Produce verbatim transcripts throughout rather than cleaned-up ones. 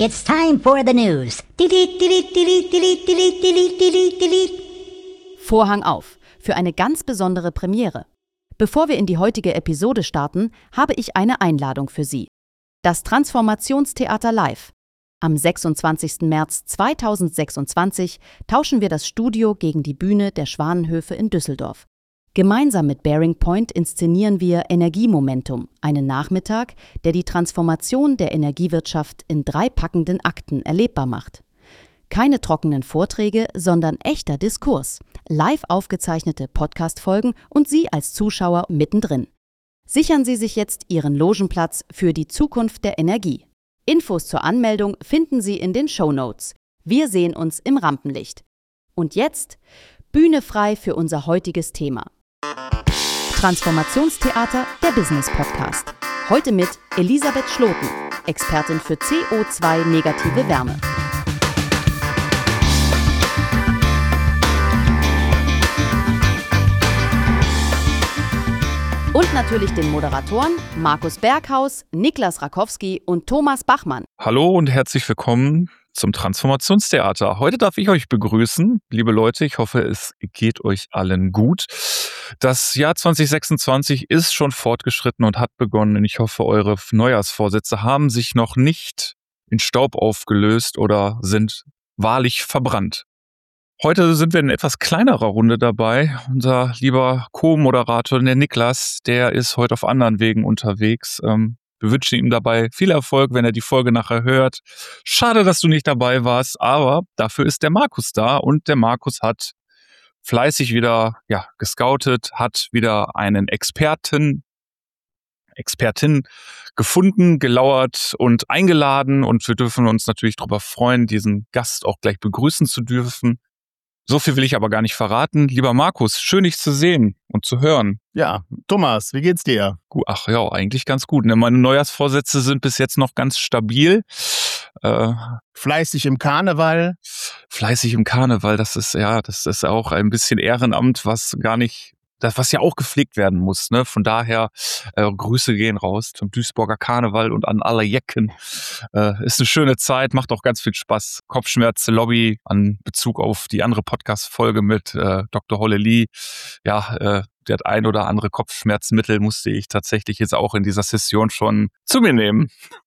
It's time for the news. Vorhang auf für eine ganz besondere Premiere. Bevor wir in die heutige Episode starten, habe ich eine Einladung für Sie. Das Transformationstheater live. Am sechsundzwanzigsten März zweitausendsechsundzwanzig tauschen wir das Studio gegen die Bühne der Schwanenhöfe in Düsseldorf. Gemeinsam mit Bearing Point inszenieren wir Energiemomentum, einen Nachmittag, der die Transformation der Energiewirtschaft in drei packenden Akten erlebbar macht. Keine trockenen Vorträge, sondern echter Diskurs, live aufgezeichnete Podcast-Folgen und Sie als Zuschauer mittendrin. Sichern Sie sich jetzt Ihren Logenplatz für die Zukunft der Energie. Infos zur Anmeldung finden Sie in den Shownotes. Wir sehen uns im Rampenlicht. Und jetzt Bühne frei für unser heutiges Thema. Transformationstheater, der Business Podcast. Heute mit Elisabeth Schloten, Expertin für C O zwei negative Wärme. Und natürlich den Moderatoren Markus Berghaus, Niklas Rakowski und Thomas Bachmann. Hallo und herzlich willkommen zum Transformationstheater. Heute darf ich euch begrüßen, liebe Leute. Ich hoffe, es geht euch allen gut. Das Jahr zwanzig sechsundzwanzig ist schon fortgeschritten und hat begonnen. Ich hoffe, eure Neujahrsvorsätze haben sich noch nicht in Staub aufgelöst oder sind wahrlich verbrannt. Heute sind wir in etwas kleinerer Runde dabei. Unser lieber Co-Moderator, der Niklas, der ist heute auf anderen Wegen unterwegs. Ähm, Wir wünschen ihm dabei viel Erfolg, wenn er die Folge nachher hört. Schade, dass du nicht dabei warst, aber dafür ist der Markus da und der Markus hat fleißig wieder ja, gescoutet, hat wieder einen Experten, Expertin gefunden, gelauert und eingeladen und wir dürfen uns natürlich darüber freuen, diesen Gast auch gleich begrüßen zu dürfen. So viel will ich aber gar nicht verraten. Lieber Markus, schön dich zu sehen und zu hören. Ja, Thomas, wie geht's dir? Ach ja, eigentlich ganz gut. Meine Neujahrsvorsätze sind bis jetzt noch ganz stabil. Äh, Fleißig im Karneval. Fleißig im Karneval, das ist ja, das ist auch ein bisschen Ehrenamt, was gar nicht, das was ja auch gepflegt werden muss. Ne? Von daher äh, Grüße gehen raus zum Duisburger Karneval und an alle Jecken. Äh, ist eine schöne Zeit, macht auch ganz viel Spaß. Kopfschmerz-Lobby an Bezug auf die andere Podcast-Folge mit äh, Doktor Holle Lee. Ja, äh, das ein oder andere Kopfschmerzmittel musste ich tatsächlich jetzt auch in dieser Session schon zu mir nehmen.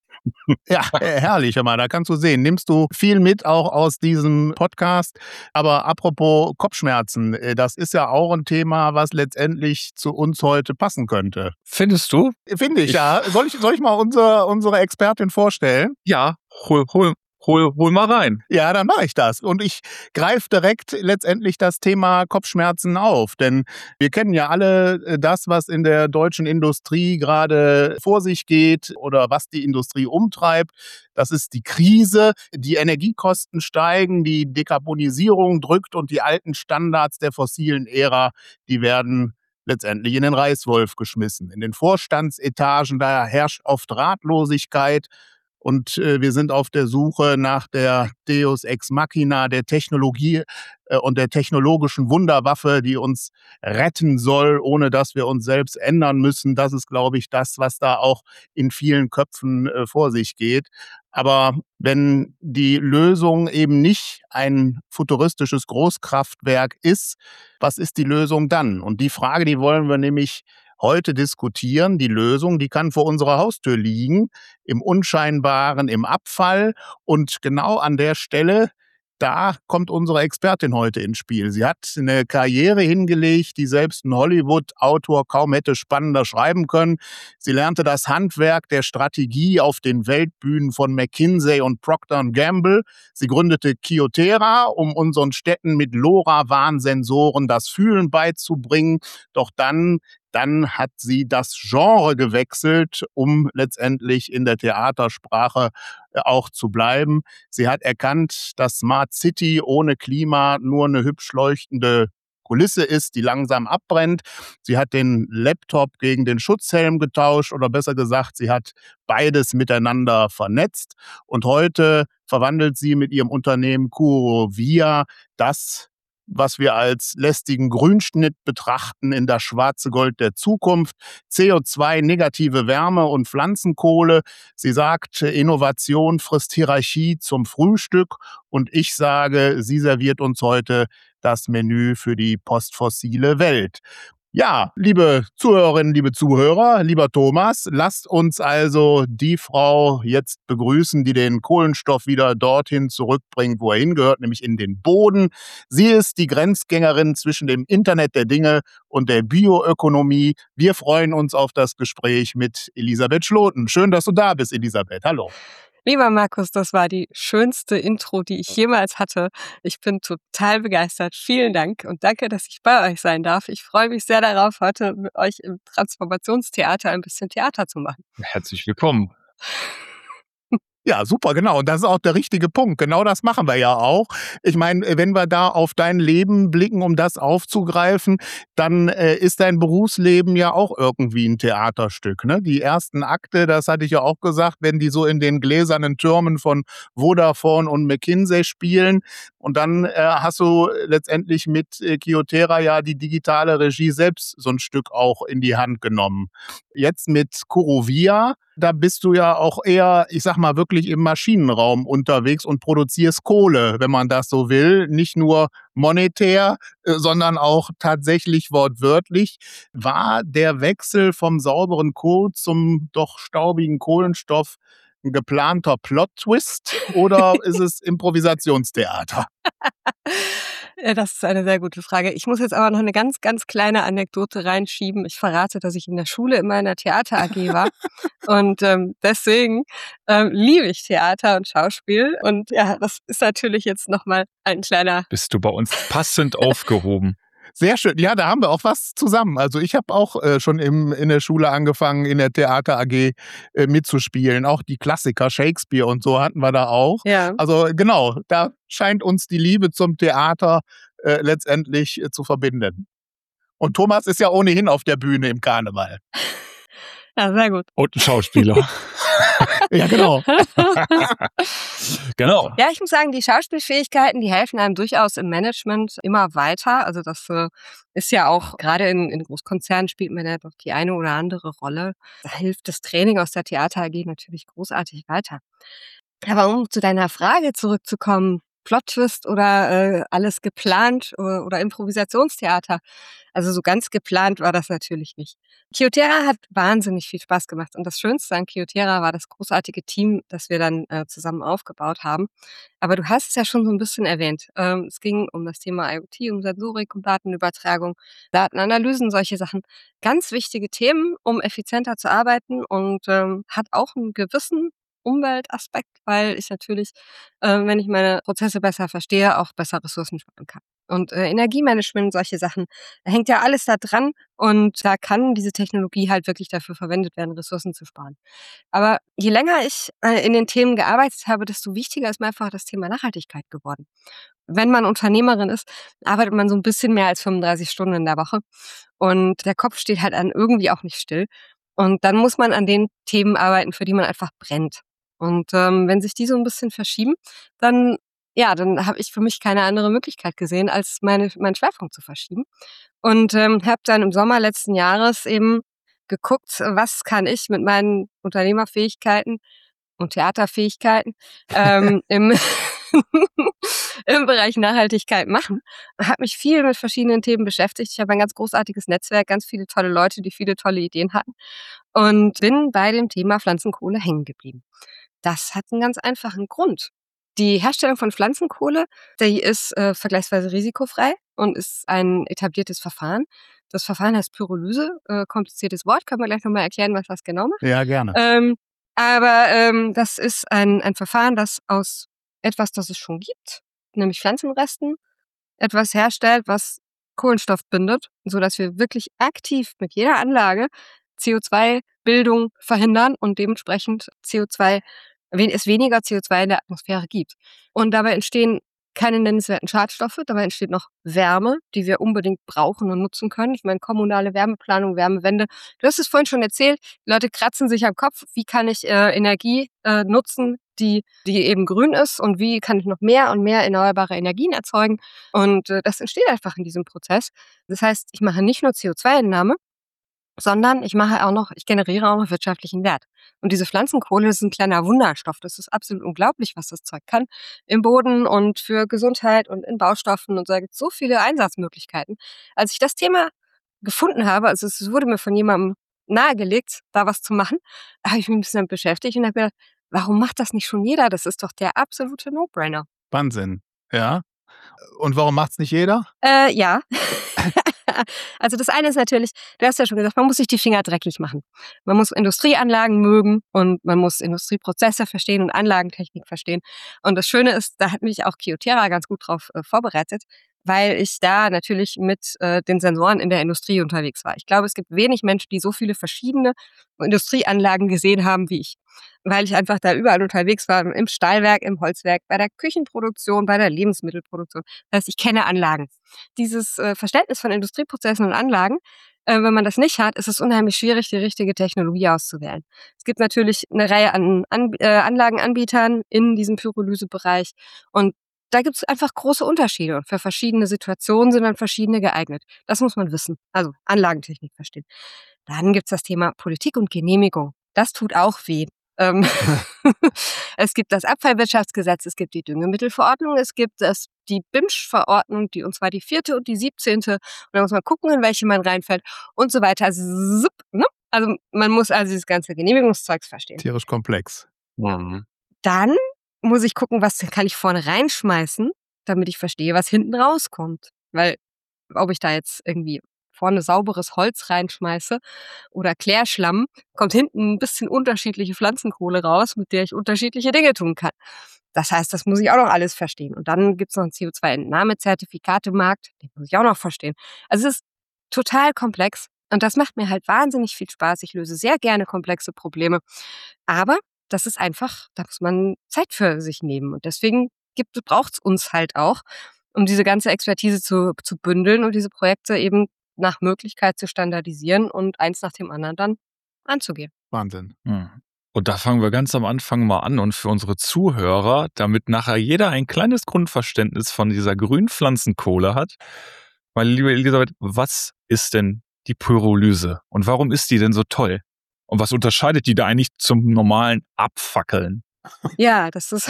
Ja, herrlich, aber da kannst du sehen, nimmst du viel mit auch aus diesem Podcast. Aber apropos Kopfschmerzen, das ist ja auch ein Thema, was letztendlich zu uns heute passen könnte. Findest du? Finde ich, ja. Soll ich, soll ich mal unsere, unsere Expertin vorstellen? Ja, hol, hol. Hol, hol mal rein. Ja, dann mache ich das. Und ich greife direkt letztendlich das Thema Kopfschmerzen auf. Denn wir kennen ja alle das, was in der deutschen Industrie gerade vor sich geht oder was die Industrie umtreibt. Das ist die Krise. Die Energiekosten steigen, die Dekarbonisierung drückt und die alten Standards der fossilen Ära, die werden letztendlich in den Reißwolf geschmissen. In den Vorstandsetagen, da herrscht oft Ratlosigkeit. Und äh, wir sind auf der Suche nach der Deus Ex Machina, der Technologie äh, und der technologischen Wunderwaffe, die uns retten soll, ohne dass wir uns selbst ändern müssen. Das ist, glaube ich, das, was da auch in vielen Köpfen äh, vor sich geht. Aber wenn die Lösung eben nicht ein futuristisches Großkraftwerk ist, was ist die Lösung dann? Und die Frage, die wollen wir nämlich heute diskutieren. Die Lösung, die kann vor unserer Haustür liegen, im Unscheinbaren, im Abfall. Und genau an der Stelle, da kommt unsere Expertin heute ins Spiel. Sie hat eine Karriere hingelegt, die selbst ein Hollywood-Autor kaum hätte spannender schreiben können. Sie lernte das Handwerk der Strategie auf den Weltbühnen von McKinsey und Procter and Gamble. Sie gründete Kyocera, um unseren Städten mit LoRaWAN-Sensoren das Fühlen beizubringen. Doch dann Dann hat sie das Genre gewechselt, um letztendlich in der Theatersprache auch zu bleiben. Sie hat erkannt, dass Smart City ohne Klima nur eine hübsch leuchtende Kulisse ist, die langsam abbrennt. Sie hat den Laptop gegen den Schutzhelm getauscht oder besser gesagt, sie hat beides miteinander vernetzt. Und heute verwandelt sie mit ihrem Unternehmen Kurovia das was wir als lästigen Grünschnitt betrachten in das schwarze Gold der Zukunft. C O zwei, negative Wärme und Pflanzenkohle. Sie sagt, Innovation frisst Hierarchie zum Frühstück. Und ich sage, sie serviert uns heute das Menü für die postfossile Welt. Ja, liebe Zuhörerinnen, liebe Zuhörer, lieber Thomas, lasst uns also die Frau jetzt begrüßen, die den Kohlenstoff wieder dorthin zurückbringt, wo er hingehört, nämlich in den Boden. Sie ist die Grenzgängerin zwischen dem Internet der Dinge und der Bioökonomie. Wir freuen uns auf das Gespräch mit Elisabeth Schloten. Schön, dass du da bist, Elisabeth. Hallo. Lieber Markus, das war die schönste Intro, die ich jemals hatte. Ich bin total begeistert. Vielen Dank und danke, dass ich bei euch sein darf. Ich freue mich sehr darauf, heute mit euch im Transformationstheater ein bisschen Theater zu machen. Herzlich willkommen. Ja, super, genau. Und das ist auch der richtige Punkt. Genau das machen wir ja auch. Ich meine, wenn wir da auf dein Leben blicken, um das aufzugreifen, dann äh, ist dein Berufsleben ja auch irgendwie ein Theaterstück. Ne? Die ersten Akte, das hatte ich ja auch gesagt, wenn die so in den gläsernen Türmen von Vodafone und McKinsey spielen. Und dann äh, hast du letztendlich mit äh, Kyocera ja die digitale Regie selbst so ein Stück auch in die Hand genommen. Jetzt mit Kurovia, da bist du ja auch eher, ich sag mal, wirklich im Maschinenraum unterwegs und produzierst Kohle, wenn man das so will. Nicht nur monetär, äh, sondern auch tatsächlich wortwörtlich. War der Wechsel vom sauberen Kohl zum doch staubigen Kohlenstoff ein geplanter Plot-Twist oder ist es Improvisationstheater? Ja, das ist eine sehr gute Frage. Ich muss jetzt aber noch eine ganz, ganz kleine Anekdote reinschieben. Ich verrate, dass ich in der Schule immer in der Theater-A G war. Und ähm, deswegen ähm, liebe ich Theater und Schauspiel. Und ja, das ist natürlich jetzt nochmal ein kleiner... Bist du bei uns passend aufgehoben? Sehr schön. Ja, da haben wir auch was zusammen. Also ich habe auch äh, schon im, in der Schule angefangen, in der Theater-A G äh, mitzuspielen. Auch die Klassiker, Shakespeare und so hatten wir da auch. Ja. Also genau, da scheint uns die Liebe zum Theater äh, letztendlich äh, zu verbinden. Und Thomas ist ja ohnehin auf der Bühne im Karneval. Ja, sehr gut. Und ein Schauspieler. Ja, genau. Genau. Ja, ich muss sagen, die Schauspielfähigkeiten, die helfen einem durchaus im Management immer weiter. Also das äh, ist ja auch, gerade in, in Großkonzernen spielt man ja doch die eine oder andere Rolle. Da hilft das Training aus der Theater-A G natürlich großartig weiter. Aber um zu deiner Frage zurückzukommen, Plot-Twist oder äh, alles geplant oder, oder Improvisationstheater. Also so ganz geplant war das natürlich nicht. Kyocera hat wahnsinnig viel Spaß gemacht und das Schönste an Kyocera war das großartige Team, das wir dann äh, zusammen aufgebaut haben. Aber du hast es ja schon so ein bisschen erwähnt. Ähm, es ging um das Thema IoT, um Sensorik, um Datenübertragung, Datenanalysen, solche Sachen. Ganz wichtige Themen, um effizienter zu arbeiten und ähm, hat auch einen gewissen Umweltaspekt, weil ich natürlich, äh, wenn ich meine Prozesse besser verstehe, auch besser Ressourcen sparen kann. Und äh, Energiemanagement, solche Sachen, da hängt ja alles da dran und da kann diese Technologie halt wirklich dafür verwendet werden, Ressourcen zu sparen. Aber je länger ich äh, in den Themen gearbeitet habe, desto wichtiger ist mir einfach das Thema Nachhaltigkeit geworden. Wenn man Unternehmerin ist, arbeitet man so ein bisschen mehr als fünfunddreißig Stunden in der Woche und der Kopf steht halt an irgendwie auch nicht still. Und dann muss man an den Themen arbeiten, für die man einfach brennt. Und ähm, wenn sich die so ein bisschen verschieben, dann ja, dann habe ich für mich keine andere Möglichkeit gesehen, als meine, meinen Schwerpunkt zu verschieben. Und ähm, habe dann im Sommer letzten Jahres eben geguckt, was kann ich mit meinen Unternehmerfähigkeiten und Theaterfähigkeiten ähm, im, im Bereich Nachhaltigkeit machen. Habe mich viel mit verschiedenen Themen beschäftigt. Ich habe ein ganz großartiges Netzwerk, ganz viele tolle Leute, die viele tolle Ideen hatten und bin bei dem Thema Pflanzenkohle hängen geblieben. Das hat einen ganz einfachen Grund. Die Herstellung von Pflanzenkohle, die ist äh, vergleichsweise risikofrei und ist ein etabliertes Verfahren. Das Verfahren heißt Pyrolyse, äh, kompliziertes Wort, können wir gleich nochmal erklären, was das genau macht. Ja, gerne. Ähm, aber ähm, das ist ein, ein Verfahren, das aus etwas, das es schon gibt, nämlich Pflanzenresten, etwas herstellt, was Kohlenstoff bindet, sodass wir wirklich aktiv mit jeder Anlage C O zwei Bildung verhindern und dementsprechend C O zwei, es weniger C O zwei in der Atmosphäre gibt. Und dabei entstehen keine nennenswerten Schadstoffe. Dabei entsteht noch Wärme, die wir unbedingt brauchen und nutzen können. Ich meine, kommunale Wärmeplanung, Wärmewende. Du hast es vorhin schon erzählt, die Leute kratzen sich am Kopf, wie kann ich äh, Energie äh, nutzen, die, die eben grün ist und wie kann ich noch mehr und mehr erneuerbare Energien erzeugen. Und äh, das entsteht einfach in diesem Prozess. Das heißt, ich mache nicht nur C O zwei Entnahme, sondern ich mache auch noch, ich generiere auch noch wirtschaftlichen Wert. Und diese Pflanzenkohle ist ein kleiner Wunderstoff. Das ist absolut unglaublich, was das Zeug kann im Boden und für Gesundheit und in Baustoffen. Und da gibt es so viele Einsatzmöglichkeiten. Als ich das Thema gefunden habe, also es wurde mir von jemandem nahegelegt, da was zu machen, habe ich mich ein bisschen damit beschäftigt und habe gedacht, warum macht das nicht schon jeder? Das ist doch der absolute No-Brainer. Wahnsinn. Ja. Und warum macht's nicht jeder? Äh, ja. Also das eine ist natürlich, du hast ja schon gesagt, man muss sich die Finger dreckig machen. Man muss Industrieanlagen mögen und man muss Industrieprozesse verstehen und Anlagentechnik verstehen. Und das Schöne ist, da hat mich auch Kyocera ganz gut drauf äh, vorbereitet, weil ich da natürlich mit äh, den Sensoren in der Industrie unterwegs war. Ich glaube, es gibt wenig Menschen, die so viele verschiedene Industrieanlagen gesehen haben wie ich. Weil ich einfach da überall unterwegs war, im Stahlwerk, im Holzwerk, bei der Küchenproduktion, bei der Lebensmittelproduktion. Das heißt, ich kenne Anlagen. Dieses äh, Verständnis von Industrieprozessen und Anlagen, äh, wenn man das nicht hat, ist es unheimlich schwierig, die richtige Technologie auszuwählen. Es gibt natürlich eine Reihe an, an äh, Anlagenanbietern in diesem Pyrolysebereich und da gibt es einfach große Unterschiede und für verschiedene Situationen sind dann verschiedene geeignet. Das muss man wissen, also Anlagentechnik verstehen. Dann gibt es das Thema Politik und Genehmigung. Das tut auch weh. Ähm es gibt das Abfallwirtschaftsgesetz, es gibt die Düngemittelverordnung, es gibt das, die B I M Sch-Verordnung, die, und zwar die vierte und die siebzehnte. Und da muss man gucken, in welche man reinfällt und so weiter. Also, zup, ne? Also man muss also dieses ganze Genehmigungszeugs verstehen. Tierisch komplex. Mhm. Dann muss ich gucken, was kann ich vorne reinschmeißen, damit ich verstehe, was hinten rauskommt. Weil ob ich da jetzt irgendwie vorne sauberes Holz reinschmeiße oder Klärschlamm, kommt hinten ein bisschen unterschiedliche Pflanzenkohle raus, mit der ich unterschiedliche Dinge tun kann. Das heißt, das muss ich auch noch alles verstehen. Und dann gibt's noch einen C O zwei Entnahmezertifikatemarkt, den muss ich auch noch verstehen. Also es ist total komplex und das macht mir halt wahnsinnig viel Spaß. Ich löse sehr gerne komplexe Probleme. Aber das ist einfach, da muss man Zeit für sich nehmen. Und deswegen braucht es uns halt auch, um diese ganze Expertise zu, zu bündeln und diese Projekte eben nach Möglichkeit zu standardisieren und eins nach dem anderen dann anzugehen. Wahnsinn. Mhm. Und da fangen wir ganz am Anfang mal an. Und für unsere Zuhörer, damit nachher jeder ein kleines Grundverständnis von dieser grünen Pflanzenkohle hat, meine liebe Elisabeth, was ist denn die Pyrolyse? Und warum ist die denn so toll? Und was unterscheidet die da eigentlich zum normalen Abfackeln? Ja, das ist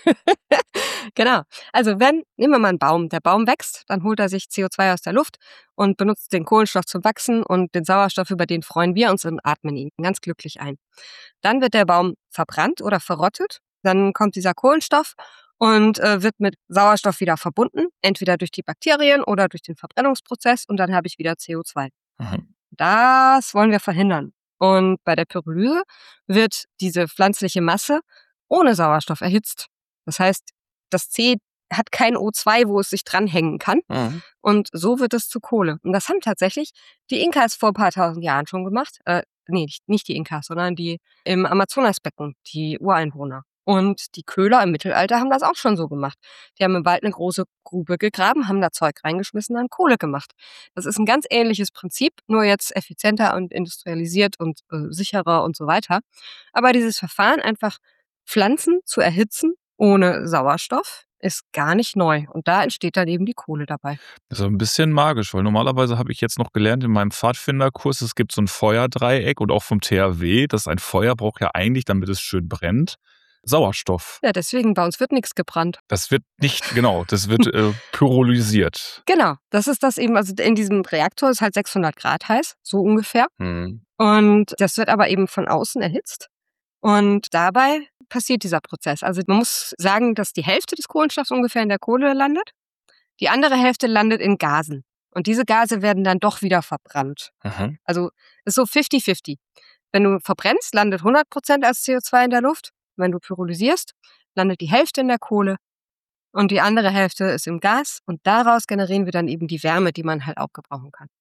genau. Also wenn, nehmen wir mal einen Baum, der Baum wächst, dann holt er sich C O zwei aus der Luft und benutzt den Kohlenstoff zum Wachsen und den Sauerstoff, über den freuen wir uns und atmen ihn ganz glücklich ein. Dann wird der Baum verbrannt oder verrottet, dann kommt dieser Kohlenstoff und äh, wird mit Sauerstoff wieder verbunden, entweder durch die Bakterien oder durch den Verbrennungsprozess und dann habe ich wieder C O zwei. Mhm. Das wollen wir verhindern. Und bei der Pyrolyse wird diese pflanzliche Masse ohne Sauerstoff erhitzt. Das heißt, das C hat kein O zwei, wo es sich dranhängen kann. Mhm. Und so wird es zu Kohle. Und das haben tatsächlich die Inkas vor ein paar tausend Jahren schon gemacht. Äh, nee, nicht, nicht die Inkas, sondern die im Amazonasbecken, die Ureinwohner. Und die Köhler im Mittelalter haben das auch schon so gemacht. Die haben im Wald eine große Grube gegraben, haben da Zeug reingeschmissen, haben Kohle gemacht. Das ist ein ganz ähnliches Prinzip, nur jetzt effizienter und industrialisiert und äh, sicherer und so weiter. Aber dieses Verfahren, einfach Pflanzen zu erhitzen ohne Sauerstoff, ist gar nicht neu. Und da entsteht dann eben die Kohle dabei. Das ist ein bisschen magisch, weil normalerweise habe ich jetzt noch gelernt in meinem Pfadfinderkurs, es gibt so ein Feuerdreieck und auch vom T H W, dass ein Feuer braucht ja eigentlich, damit es schön brennt, Sauerstoff. Ja, deswegen, bei uns wird nichts gebrannt. Das wird nicht, genau, das wird äh, pyrolysiert. Genau, das ist das eben, also in diesem Reaktor ist halt sechshundert Grad heiß, so ungefähr. Mhm. Und das wird aber eben von außen erhitzt. Und dabei passiert dieser Prozess. Also man muss sagen, dass die Hälfte des Kohlenstoffs ungefähr in der Kohle landet. Die andere Hälfte landet in Gasen. Und diese Gase werden dann doch wieder verbrannt. Mhm. Also ist so fifty fifty. Wenn du verbrennst, landet hundert Prozent als C O zwei in der Luft. Wenn du pyrolysierst, landet die Hälfte in der Kohle und die andere Hälfte ist im Gas. Und daraus generieren wir dann eben die Wärme, die man halt auch gebrauchen kann.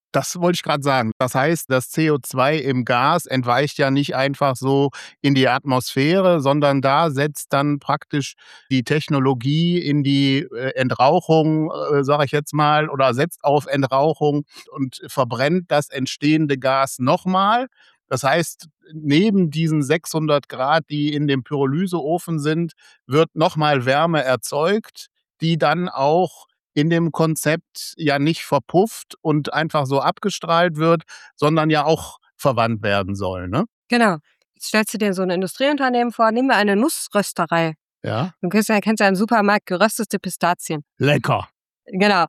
Das wollte ich gerade sagen. Das heißt, das C O zwei im Gas entweicht ja nicht einfach so in die Atmosphäre, sondern da setzt dann praktisch die Technologie in die äh, Entrauchung, äh, sage ich jetzt mal, oder setzt auf Entrauchung und verbrennt das entstehende Gas nochmal. Das heißt, neben diesen sechshundert Grad, die in dem Pyrolyseofen sind, wird nochmal Wärme erzeugt, die dann auch in dem Konzept ja nicht verpufft und einfach so abgestrahlt wird, sondern ja auch verwandt werden soll, ne? Genau. Jetzt stellst du dir so ein Industrieunternehmen vor, nehmen wir eine Nussrösterei. Ja. Du kennst ja, kennst ja im Supermarkt geröstete Pistazien. Lecker. Genau.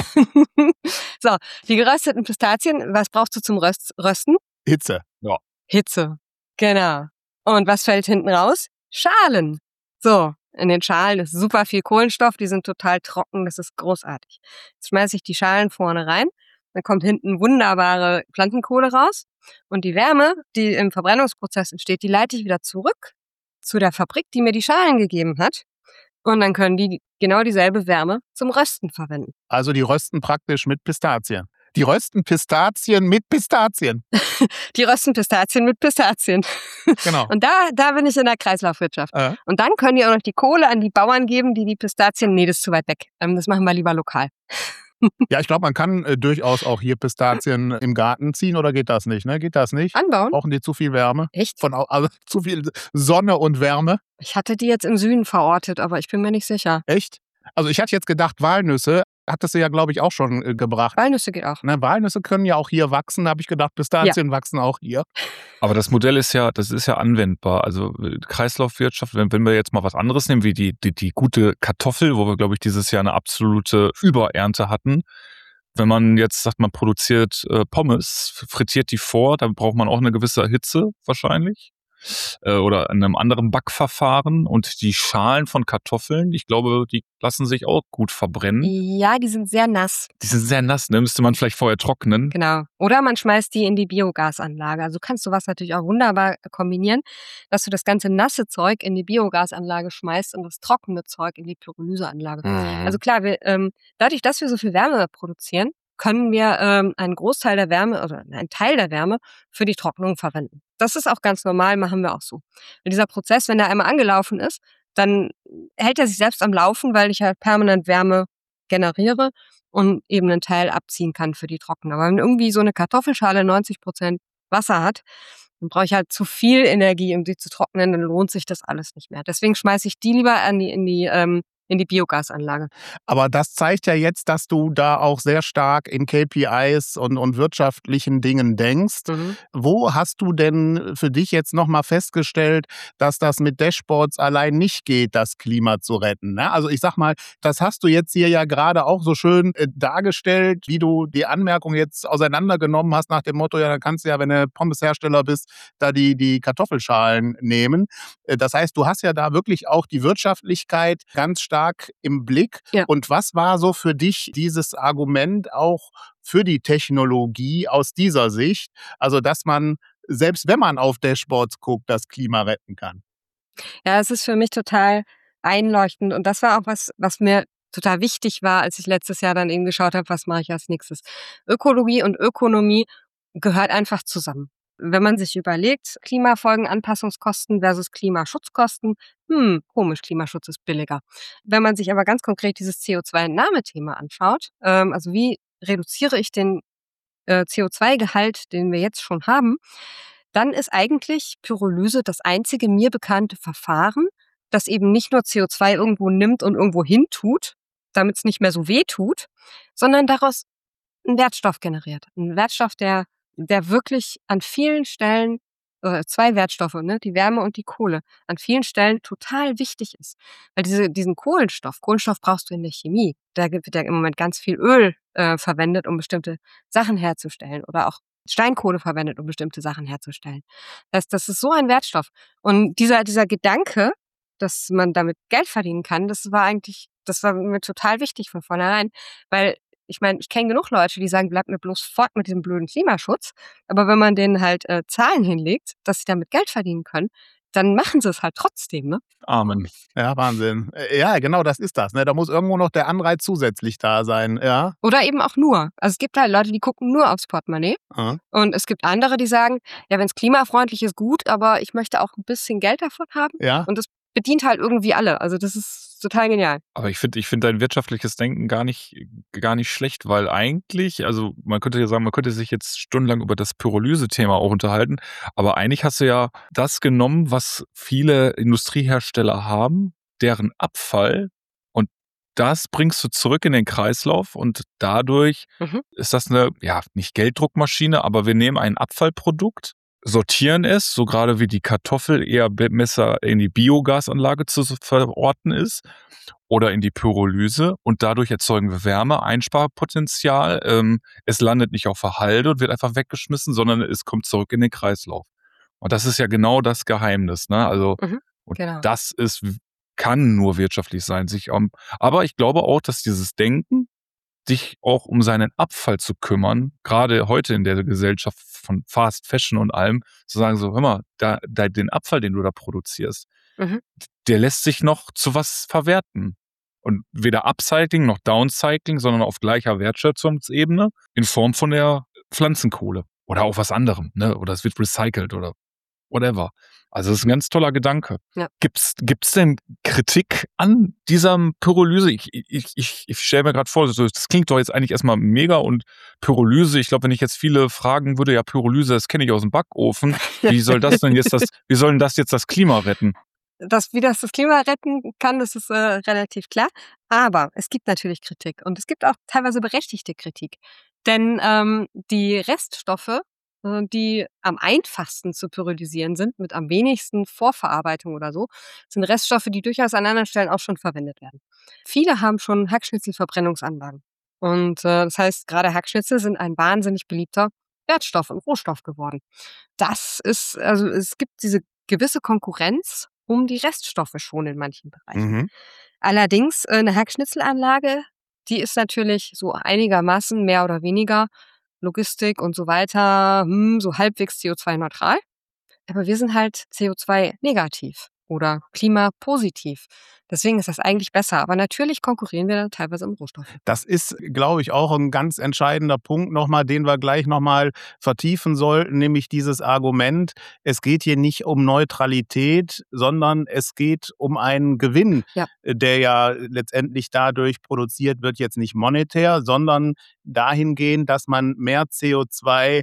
So, die gerösteten Pistazien, was brauchst du zum Röst, Rösten? Hitze. Ja. Hitze. Genau. Und was fällt hinten raus? Schalen. So, in den Schalen ist super viel Kohlenstoff, die sind total trocken, das ist großartig. Jetzt schmeiße ich die Schalen vorne rein, dann kommt hinten wunderbare Pflanzenkohle raus und die Wärme, die im Verbrennungsprozess entsteht, die leite ich wieder zurück zu der Fabrik, die mir die Schalen gegeben hat. Und dann können die genau dieselbe Wärme zum Rösten verwenden. Also die rösten praktisch mit Pistazien. Die rösten Pistazien mit Pistazien. Die rösten Pistazien mit Pistazien. Genau. Und da, da bin ich in der Kreislaufwirtschaft. Äh. Und dann können die auch noch die Kohle an die Bauern geben, die die Pistazien, nee, das ist zu weit weg. Ähm, das machen wir lieber lokal. Ja, ich glaube, man kann äh, durchaus auch hier Pistazien im Garten ziehen, oder geht das nicht? Ne? Geht das nicht? Anbauen? Brauchen die zu viel Wärme? Echt? Von, au- also zu viel Sonne und Wärme? Ich hatte die jetzt im Süden verortet, aber ich bin mir nicht sicher. Echt? Also ich hatte jetzt gedacht, Walnüsse, hattest du ja, glaube ich, auch schon äh, gebracht. Walnüsse geht auch. Ne, Walnüsse können ja auch hier wachsen, da habe ich gedacht, Pistazien wachsen auch hier. Aber das Modell ist ja, das ist ja anwendbar. Also äh, Kreislaufwirtschaft, wenn, wenn wir jetzt mal was anderes nehmen, wie die, die, die gute Kartoffel, wo wir, glaube ich, dieses Jahr eine absolute Überernte hatten. Wenn man jetzt sagt, man produziert äh, Pommes, frittiert die vor, dann braucht man auch eine gewisse Hitze wahrscheinlich. Äh, oder in einem anderen Backverfahren. Und die Schalen von Kartoffeln, ich glaube, die lassen sich auch gut verbrennen. Ja, die sind sehr nass. Die sind sehr nass, ne? Müsste man vielleicht vorher trocknen. Genau. Oder man schmeißt die in die Biogasanlage. Also kannst du was natürlich auch wunderbar kombinieren, dass du das ganze nasse Zeug in die Biogasanlage schmeißt und das trockene Zeug in die Pyrolyseanlage. Mhm. Also klar, wir, ähm, dadurch, dass wir so viel Wärme produzieren, können wir ähm, einen Großteil der Wärme oder einen Teil der Wärme für die Trocknung verwenden. Das ist auch ganz normal, machen wir auch so. Und dieser Prozess, wenn der einmal angelaufen ist, dann hält er sich selbst am Laufen, weil ich halt permanent Wärme generiere und eben einen Teil abziehen kann für die Trocknung. Aber wenn irgendwie so eine Kartoffelschale neunzig Prozent Wasser hat, dann brauche ich halt zu viel Energie, um die zu trocknen, dann lohnt sich das alles nicht mehr. Deswegen schmeiße ich die lieber an die, in die ähm, in die Biogasanlage. Aber das zeigt ja jetzt, dass du da auch sehr stark in K P Is und, und wirtschaftlichen Dingen denkst. Mhm. Wo hast du denn für dich jetzt nochmal festgestellt, dass das mit Dashboards allein nicht geht, das Klima zu retten? Ne? Also ich sag mal, das hast du jetzt hier ja gerade auch so schön äh, dargestellt, wie du die Anmerkung jetzt auseinandergenommen hast nach dem Motto, ja, dann kannst du ja, wenn du Pommeshersteller bist, da die, die Kartoffelschalen nehmen. Äh, das heißt, du hast ja da wirklich auch die Wirtschaftlichkeit ganz stark im Blick. Ja. Und was war so für dich dieses Argument auch für die Technologie aus dieser Sicht? Also, dass man, selbst wenn man auf Dashboards guckt, das Klima retten kann. Ja, es ist für mich total einleuchtend und das war auch was, was mir total wichtig war, als ich letztes Jahr dann eben geschaut habe, was mache ich als nächstes. Ökologie und Ökonomie gehört einfach zusammen. Wenn man sich überlegt, Klimafolgenanpassungskosten versus Klimaschutzkosten, hm, komisch, Klimaschutz ist billiger. Wenn man sich aber ganz konkret dieses C O zwei Entnahmethema anschaut, ähm, also wie reduziere ich den äh, C O zwei Gehalt, den wir jetzt schon haben, dann ist eigentlich Pyrolyse das einzige mir bekannte Verfahren, das eben nicht nur C O zwei irgendwo nimmt und irgendwo hin tut, damit es nicht mehr so weh tut, sondern daraus einen Wertstoff generiert. Ein Wertstoff, der der wirklich an vielen Stellen, äh, zwei Wertstoffe, ne, die Wärme und die Kohle, an vielen Stellen total wichtig ist. Weil diese, diesen Kohlenstoff, Kohlenstoff brauchst du in der Chemie. Da wird ja im Moment ganz viel Öl äh, verwendet, um bestimmte Sachen herzustellen oder auch Steinkohle verwendet, um bestimmte Sachen herzustellen. Das, das ist so ein Wertstoff. Und dieser, dieser Gedanke, dass man damit Geld verdienen kann, das war eigentlich, das war mir total wichtig von vornherein, weil ich meine, ich kenne genug Leute, die sagen, bleib mir bloß fort mit diesem blöden Klimaschutz. Aber wenn man denen halt äh, Zahlen hinlegt, dass sie damit Geld verdienen können, dann machen sie es halt trotzdem, ne? Amen. Ja, Wahnsinn. Äh, Ja, genau, das ist das. Ne? Da muss irgendwo noch der Anreiz zusätzlich da sein. Ja. Oder eben auch nur. Also es gibt halt Leute, die gucken nur aufs Portemonnaie. Ah. Und es gibt andere, die sagen, ja, wenn es klimafreundlich ist, gut, aber ich möchte auch ein bisschen Geld davon haben. Ja. Und das bedient halt irgendwie alle. Also das ist total genial. Aber ich finde ich finde dein wirtschaftliches Denken gar nicht, gar nicht schlecht, weil eigentlich, also man könnte ja sagen, man könnte sich jetzt stundenlang über das Pyrolyse-Thema auch unterhalten, aber eigentlich hast du ja das genommen, was viele Industriehersteller haben, deren Abfall, und das bringst du zurück in den Kreislauf und dadurch Mhm. ist das eine, ja, nicht Gelddruckmaschine, aber wir nehmen ein Abfallprodukt, sortieren es, so gerade wie die Kartoffel eher besser in die Biogasanlage zu verorten ist oder in die Pyrolyse, und dadurch erzeugen wir Wärme, Einsparpotenzial. Ähm, es landet nicht auf der Halde und wird einfach weggeschmissen, sondern es kommt zurück in den Kreislauf. Und das ist ja genau das Geheimnis, ne? Also, Mhm. und Genau. das ist, kann nur wirtschaftlich sein, sich um, aber ich glaube auch, dass dieses Denken, sich auch um seinen Abfall zu kümmern, gerade heute in der Gesellschaft von Fast Fashion und allem, zu sagen so, hör mal, da, da, den Abfall, den du da produzierst, Mhm. der lässt sich noch zu was verwerten. Und weder Upcycling noch Downcycling, sondern auf gleicher Wertschöpfungsebene in Form von der Pflanzenkohle oder auch was anderem, ne? Oder es wird recycelt oder whatever. Also das ist ein ganz toller Gedanke. Ja. Gibt's gibt's denn Kritik an dieser Pyrolyse? Ich, ich, ich, ich stelle mir gerade vor, so, das klingt doch jetzt eigentlich erstmal mega, und Pyrolyse, ich glaube, wenn ich jetzt viele fragen würde, ja, Pyrolyse, das kenne ich aus dem Backofen. Wie soll das denn jetzt das, wie soll denn das jetzt das Klima retten? Das, wie das das Klima retten kann, das ist äh, relativ klar. Aber es gibt natürlich Kritik und es gibt auch teilweise berechtigte Kritik. Denn ähm, die Reststoffe, äh, die am einfachsten zu pyrolysieren sind, mit am wenigsten Vorverarbeitung oder so, sind Reststoffe, die durchaus an anderen Stellen auch schon verwendet werden. Viele haben schon Hackschnitzelverbrennungsanlagen. Und äh, das heißt, gerade Hackschnitzel sind ein wahnsinnig beliebter Wertstoff und Rohstoff geworden. Das ist, also es gibt diese gewisse Konkurrenz um die Reststoffe schon in manchen Bereichen. Mhm. Allerdings äh, eine Hackschnitzelanlage, die ist natürlich so einigermaßen mehr oder weniger Logistik und so weiter, hm, so halbwegs C O zwei neutral. Aber wir sind halt C O zwei negativ oder klimapositiv. Deswegen ist das eigentlich besser. Aber natürlich konkurrieren wir dann teilweise um Rohstoffe. Das ist, glaube ich, auch ein ganz entscheidender Punkt nochmal, den wir gleich nochmal vertiefen sollten, nämlich dieses Argument, es geht hier nicht um Neutralität, sondern es geht um einen Gewinn, Ja. der ja letztendlich dadurch produziert wird, jetzt nicht monetär, sondern dahingehend, dass man mehr C O zwei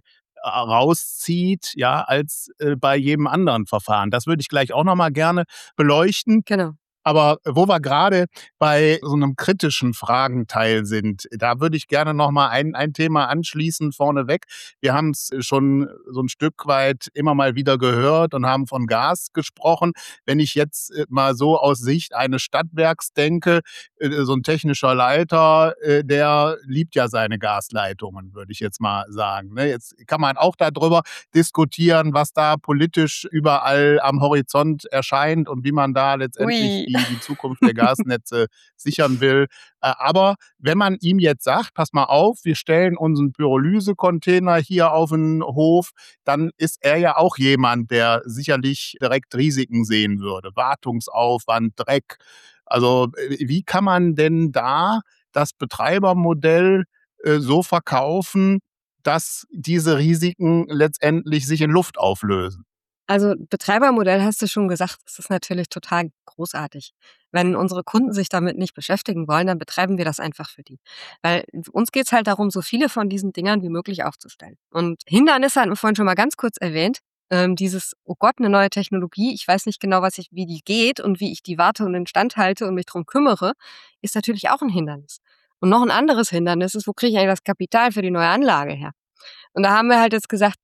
rauszieht, ja, als äh, bei jedem anderen Verfahren. Das würde ich gleich auch nochmal gerne beleuchten. Genau. Aber wo wir gerade bei so einem kritischen Fragenteil sind, da würde ich gerne noch mal ein ein Thema anschließen vorneweg. Wir haben es schon so ein Stück weit immer mal wieder gehört und haben von Gas gesprochen. Wenn ich jetzt äh, mal so aus Sicht eines Stadtwerks denke, äh, so ein technischer Leiter, äh, der liebt ja seine Gasleitungen, würde ich jetzt mal sagen, ne? Jetzt kann man auch darüber diskutieren, was da politisch überall am Horizont erscheint und wie man da letztendlich Ui. die, die Zukunft der Gasnetze sichern will. Äh, Aber wenn man ihm jetzt sagt, pass mal auf, wir stellen unseren Pyrolyse-Container hier auf den Hof, dann ist er ja auch jemand, der sicherlich direkt Risiken sehen würde. Wartungsaufwand, Dreck. Also äh, wie kann man denn da das Betreibermodell äh, so verkaufen, dass diese Risiken letztendlich sich in Luft auflösen? Also Betreibermodell hast du schon gesagt, das ist natürlich total großartig. Wenn unsere Kunden sich damit nicht beschäftigen wollen, dann betreiben wir das einfach für die. Weil uns geht's halt darum, so viele von diesen Dingern wie möglich aufzustellen. Und Hindernisse hatten wir vorhin schon mal ganz kurz erwähnt. Ähm, dieses, oh Gott, eine neue Technologie, ich weiß nicht genau, was ich, wie die geht und wie ich die warte und instand halte und mich drum kümmere, ist natürlich auch ein Hindernis. Und noch ein anderes Hindernis ist, wo kriege ich eigentlich das Kapital für die neue Anlage her? Und da haben wir halt jetzt gesagt,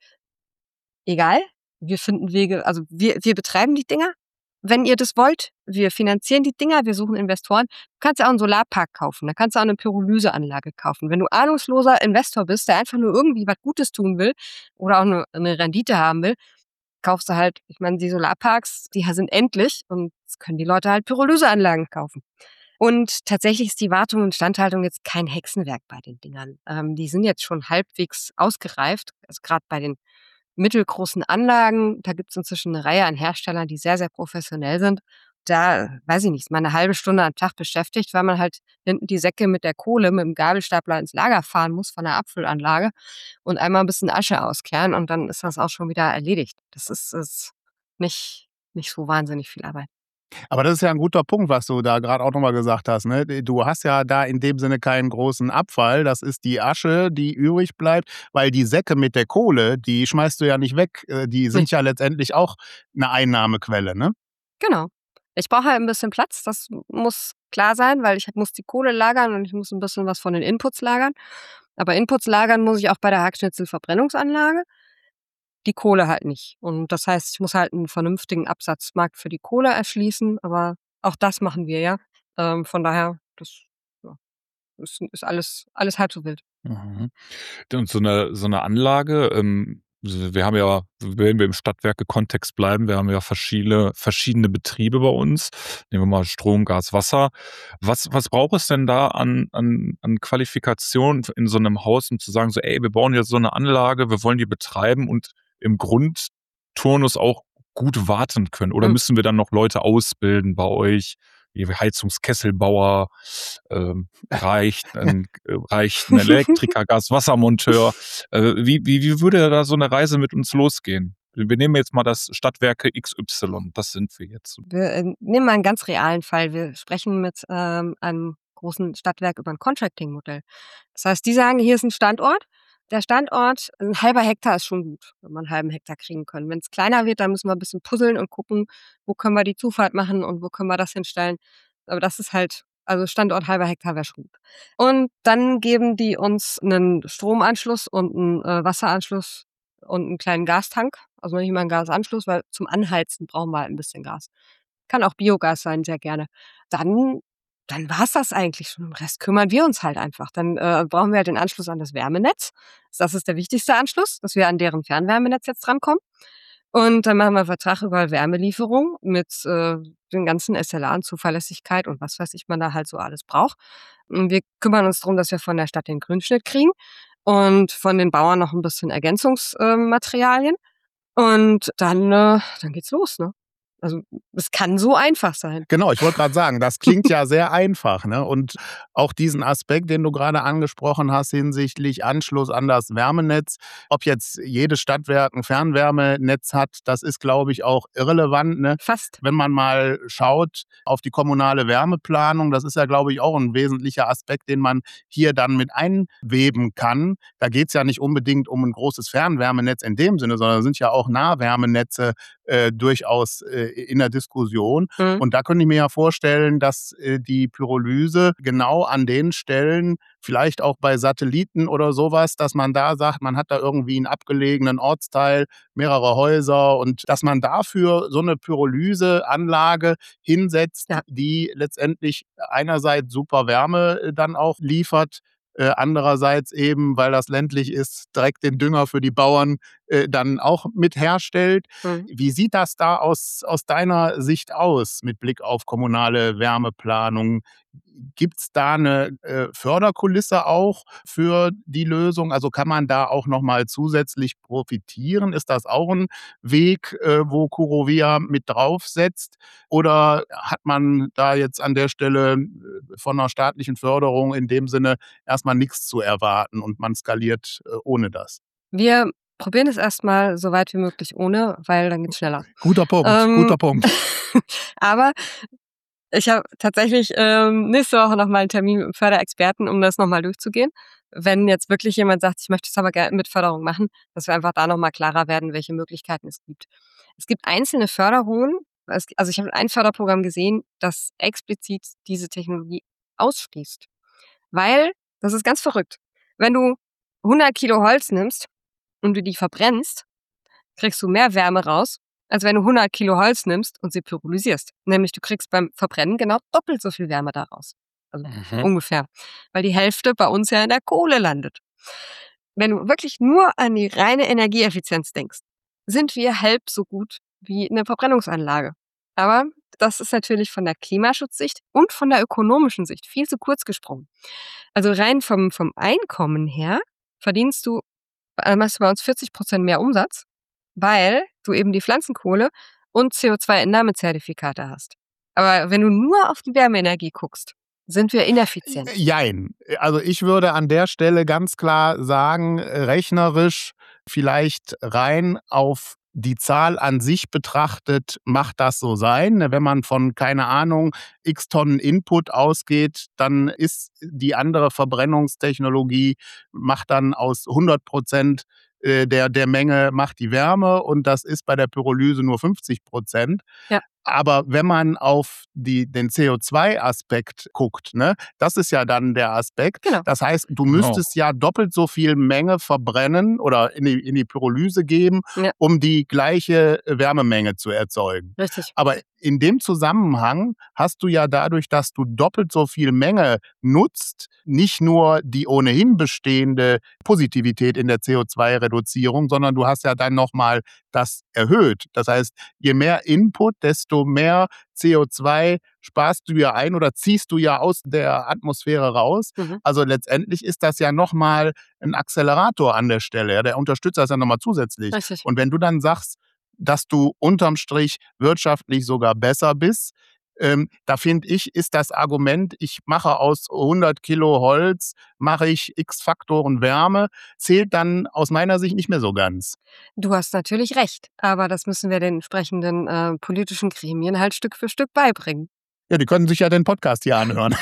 egal, wir finden Wege, also wir, wir betreiben die Dinger. Wenn ihr das wollt, wir finanzieren die Dinger, wir suchen Investoren. Du kannst ja auch einen Solarpark kaufen, da kannst du auch eine Pyrolyseanlage kaufen. Wenn du ahnungsloser Investor bist, der einfach nur irgendwie was Gutes tun will oder auch eine, eine Rendite haben will, kaufst du halt, ich meine, die Solarparks, die sind endlich und jetzt können die Leute halt Pyrolyseanlagen kaufen. Und tatsächlich ist die Wartung und Instandhaltung jetzt kein Hexenwerk bei den Dingern. Ähm, die sind jetzt schon halbwegs ausgereift, also gerade bei den mittelgroßen Anlagen, da gibt es inzwischen eine Reihe an Herstellern, die sehr, sehr professionell sind. Da, weiß ich nicht, ist man eine halbe Stunde am Tag beschäftigt, weil man halt hinten die Säcke mit der Kohle mit dem Gabelstapler ins Lager fahren muss von der Abfüllanlage und einmal ein bisschen Asche auskehren und dann ist das auch schon wieder erledigt. Das ist, ist nicht, nicht so wahnsinnig viel Arbeit. Aber das ist ja ein guter Punkt, was du da gerade auch nochmal gesagt hast, ne? Du hast ja da in dem Sinne keinen großen Abfall. Das ist die Asche, die übrig bleibt, weil die Säcke mit der Kohle, die schmeißt du ja nicht weg. Äh, Die sind Nee. ja letztendlich auch eine Einnahmequelle, ne? Genau. Ich brauche halt ein bisschen Platz, das muss klar sein, weil ich muss die Kohle lagern und ich muss ein bisschen was von den Inputs lagern. Aber Inputs lagern muss ich auch bei der Hackschnitzel-Verbrennungsanlage, die Kohle halt nicht. Und das heißt, ich muss halt einen vernünftigen Absatzmarkt für die Kohle erschließen, aber auch das machen wir ja. Ähm, von daher, das ja, ist, ist alles, alles halb so wild. Mhm. Und so eine, so eine Anlage, ähm, wir haben ja, wenn wir im Stadtwerke-Kontext bleiben, wir haben ja verschiedene, verschiedene Betriebe bei uns. Nehmen wir mal Strom, Gas, Wasser. Was, was braucht es denn da an, an, an Qualifikation in so einem Haus, um zu sagen, so, ey, wir bauen jetzt so eine Anlage, wir wollen die betreiben und im Grundturnus auch gut warten können? Oder Mhm. müssen wir dann noch Leute ausbilden bei euch? Wie Heizungskesselbauer, ähm, reicht ein, äh, reicht ein Elektriker, Gas-Wassermonteur. Äh, wie, wie, wie würde da so eine Reise mit uns losgehen? Wir nehmen jetzt mal das Stadtwerke X Y, das sind wir jetzt. Wir äh, nehmen mal einen ganz realen Fall. Wir sprechen mit ähm, einem großen Stadtwerk über ein Contracting-Modell. Das heißt, die sagen, hier ist ein Standort. Der Standort, ein halber Hektar ist schon gut, wenn wir einen halben Hektar kriegen können. Wenn es kleiner wird, dann müssen wir ein bisschen puzzeln und gucken, wo können wir die Zufahrt machen und wo können wir das hinstellen. Aber das ist halt, also Standort halber Hektar wäre schon gut. Und dann geben die uns einen Stromanschluss und einen äh, Wasseranschluss und einen kleinen Gastank. Also nicht mal einen Gasanschluss, weil zum Anheizen brauchen wir halt ein bisschen Gas. Kann auch Biogas sein, sehr gerne. Dann dann war's das eigentlich schon. Um den Rest kümmern wir uns halt einfach. Dann äh, brauchen wir halt den Anschluss an das Wärmenetz. Das ist der wichtigste Anschluss, dass wir an deren Fernwärmenetz jetzt drankommen. Und dann machen wir einen Vertrag über Wärmelieferung mit äh, den ganzen S L A und Zuverlässigkeit und was weiß ich, man da halt so alles braucht. Und wir kümmern uns darum, dass wir von der Stadt den Grünschnitt kriegen und von den Bauern noch ein bisschen Ergänzungsmaterialien. Und dann, äh, dann geht's los, ne? Also, es kann so einfach sein. Genau, ich wollte gerade sagen, das klingt ja sehr einfach, ne? Und auch diesen Aspekt, den du gerade angesprochen hast hinsichtlich Anschluss an das Wärmenetz, ob jetzt jedes Stadtwerk ein Fernwärmenetz hat, das ist, glaube ich, auch irrelevant, ne? Fast. Wenn man mal schaut auf die kommunale Wärmeplanung, das ist ja, glaube ich, auch ein wesentlicher Aspekt, den man hier dann mit einweben kann. Da geht's ja nicht unbedingt um ein großes Fernwärmenetz in dem Sinne, sondern sind ja auch Nahwärmenetze äh, durchaus äh, in der Diskussion. Mhm. Und da könnte ich mir ja vorstellen, dass äh, die Pyrolyse genau an den Stellen, vielleicht auch bei Satelliten oder sowas, dass man da sagt, man hat da irgendwie einen abgelegenen Ortsteil, mehrere Häuser und dass man dafür so eine Pyrolyseanlage hinsetzt, Ja. die letztendlich einerseits super Wärme äh, dann auch liefert, äh, andererseits eben, weil das ländlich ist, direkt den Dünger für die Bauern äh, dann auch mit herstellt. Mhm. Wie sieht das da aus, aus deiner Sicht aus mit Blick auf kommunale Wärmeplanung? Gibt es da eine äh, Förderkulisse auch für die Lösung? Also kann man da auch nochmal zusätzlich profitieren? Ist das auch ein Weg, äh, wo Kurovia mit draufsetzt? Oder hat man da jetzt an der Stelle äh, von einer staatlichen Förderung in dem Sinne erstmal nichts zu erwarten und man skaliert äh, ohne das? Wir probieren es erstmal so weit wie möglich ohne, weil dann geht's schneller. Guter Punkt, Ähm, guter Punkt. Aber ich habe tatsächlich ähm, nächste Woche noch mal einen Termin mit dem Förderexperten, um das noch mal durchzugehen. Wenn jetzt wirklich jemand sagt, ich möchte es aber gerne mit Förderung machen, dass wir einfach da noch mal klarer werden, welche Möglichkeiten es gibt. Es gibt einzelne Förderungen. Es, also ich habe ein Förderprogramm gesehen, das explizit diese Technologie ausschließt. Weil, das ist ganz verrückt, wenn du hundert Kilo Holz nimmst und du die verbrennst, kriegst du mehr Wärme raus, als wenn du hundert Kilo Holz nimmst und sie pyrolysierst. Nämlich du kriegst beim Verbrennen genau doppelt so viel Wärme daraus. Also Mhm. ungefähr. Weil die Hälfte bei uns ja in der Kohle landet. Wenn du wirklich nur an die reine Energieeffizienz denkst, sind wir halb so gut wie eine Verbrennungsanlage. Aber das ist natürlich von der Klimaschutzsicht und von der ökonomischen Sicht viel zu kurz gesprungen. Also rein vom, vom Einkommen her verdienst du, äh, machst du bei uns vierzig Prozent mehr Umsatz weil du eben die Pflanzenkohle und C O zwei Entnahmezertifikate hast. Aber wenn du nur auf die Wärmeenergie guckst, sind wir ineffizient. Jein. Also ich würde an der Stelle ganz klar sagen, rechnerisch vielleicht rein auf die Zahl an sich betrachtet, macht das so sein. Wenn man von, keine Ahnung, x Tonnen Input ausgeht, dann ist die andere Verbrennungstechnologie, macht dann aus hundert Prozent der, der Menge macht die Wärme und das ist bei der Pyrolyse nur fünfzig Prozent. Ja. Aber wenn man auf die, den C O zwei Aspekt guckt, ne, das ist ja dann der Aspekt. Genau. Das heißt, du müsstest genau. ja doppelt so viel Menge verbrennen oder in die, in die Pyrolyse geben, ja. um die gleiche Wärmemenge zu erzeugen. Richtig. Aber in dem Zusammenhang hast du ja dadurch, dass du doppelt so viel Menge nutzt, nicht nur die ohnehin bestehende Positivität in der C O zwei Reduzierung, sondern du hast ja dann nochmal das erhöht. Das heißt, je mehr Input, desto mehr C O zwei sparst du ja ein oder ziehst du ja aus der Atmosphäre raus. Mhm. Also letztendlich ist das ja nochmal ein Accelerator an der Stelle. Ja, der unterstützt das ja nochmal zusätzlich. Richtig. Und wenn du dann sagst, dass du unterm Strich wirtschaftlich sogar besser bist, ähm, da finde ich, ist das Argument, ich mache aus hundert Kilo Holz, mache ich x Faktoren Wärme, zählt dann aus meiner Sicht nicht mehr so ganz. Du hast natürlich recht, aber das müssen wir den entsprechenden äh, politischen Gremien halt Stück für Stück beibringen. Ja, die können sich ja den Podcast hier anhören.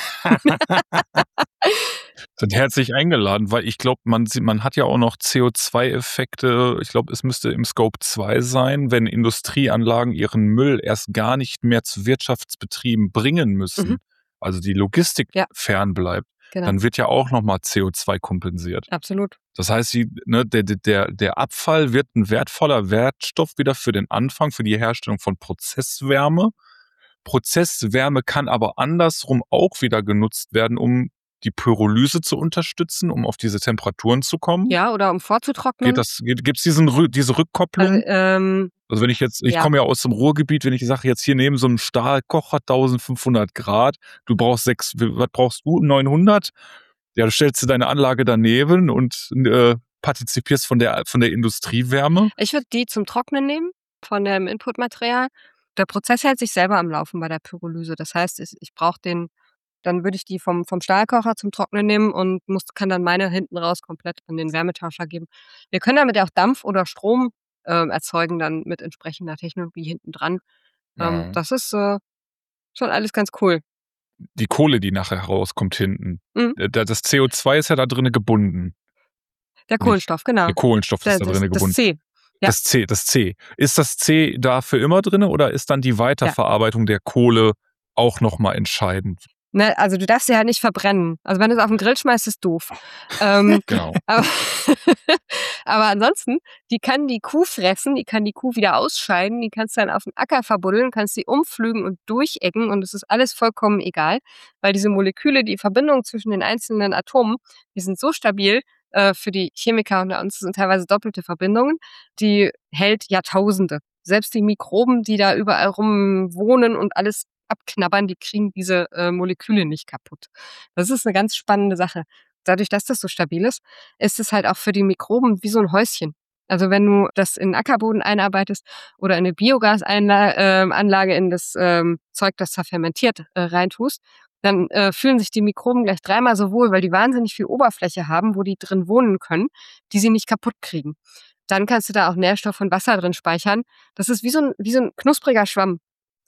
Sind herzlich eingeladen, weil ich glaube, man, man hat ja auch noch C O zwei Effekte. Ich glaube, es müsste im Scope zwei sein, wenn Industrieanlagen ihren Müll erst gar nicht mehr zu Wirtschaftsbetrieben bringen müssen, mhm. also die Logistik ja. fernbleibt, genau. dann wird ja auch nochmal C O zwei kompensiert. Absolut. Das heißt, die, ne, der, der, der Abfall wird ein wertvoller Wertstoff wieder für den Anfang, für die Herstellung von Prozesswärme. Prozesswärme kann aber andersrum auch wieder genutzt werden, um die Pyrolyse zu unterstützen, um auf diese Temperaturen zu kommen. Ja, oder um vorzutrocknen. Geht das, geht, gibt's diesen, diese Rückkopplung? Also, ähm, also wenn ich jetzt, ich ja. komme ja aus dem Ruhrgebiet, wenn ich sage, jetzt hier neben so einem Stahlkocher eintausendfünfhundert Grad, du brauchst sechs, was brauchst du? neunhundert? Ja, du stellst dir deine Anlage daneben und äh, partizipierst von der, von der Industriewärme. Ich würde die zum Trocknen nehmen, von dem Inputmaterial. Der Prozess hält sich selber am Laufen bei der Pyrolyse. Das heißt, ich, ich brauche den, dann würde ich die vom, vom Stahlkocher zum Trocknen nehmen und muss, kann dann meine hinten raus komplett an den Wärmetauscher geben. Wir können damit auch Dampf oder Strom äh, erzeugen, dann mit entsprechender Technologie hinten dran. Ähm, ja. Das ist äh, schon alles ganz cool. Die Kohle, die nachher rauskommt hinten, mhm. das C O zwei ist ja da drin gebunden. Der Kohlenstoff, genau. Der Kohlenstoff der, ist da drin gebunden. Das C. Ja. Das C, das C. Ist das C da für immer drin oder ist dann die Weiterverarbeitung ja. der Kohle auch nochmal entscheidend? Ne, also du darfst sie halt nicht verbrennen. Also wenn du es auf den Grill schmeißt, ist doof. ähm, genau. Aber, aber ansonsten, die kann die Kuh fressen, die kann die Kuh wieder ausscheiden, die kannst du dann auf den Acker verbuddeln, kannst sie umpflügen und durchecken und es ist alles vollkommen egal, weil diese Moleküle, die Verbindung zwischen den einzelnen Atomen, die sind so stabil, äh, für die Chemiker unter uns sind teilweise doppelte Verbindungen, die hält Jahrtausende. Selbst die Mikroben, die da überall rum wohnen und alles abknabbern, die kriegen diese äh, Moleküle nicht kaputt. Das ist eine ganz spannende Sache. Dadurch, dass das so stabil ist, ist es halt auch für die Mikroben wie so ein Häuschen. Also wenn du das in den Ackerboden einarbeitest oder in eine Biogasanlage in das ähm, Zeug, das da fermentiert, äh, reintust, dann äh, fühlen sich die Mikroben gleich dreimal so wohl, weil die wahnsinnig viel Oberfläche haben, wo die drin wohnen können, die sie nicht kaputt kriegen. Dann kannst du da auch Nährstoff und Wasser drin speichern. Das ist wie so ein, wie so ein knuspriger Schwamm.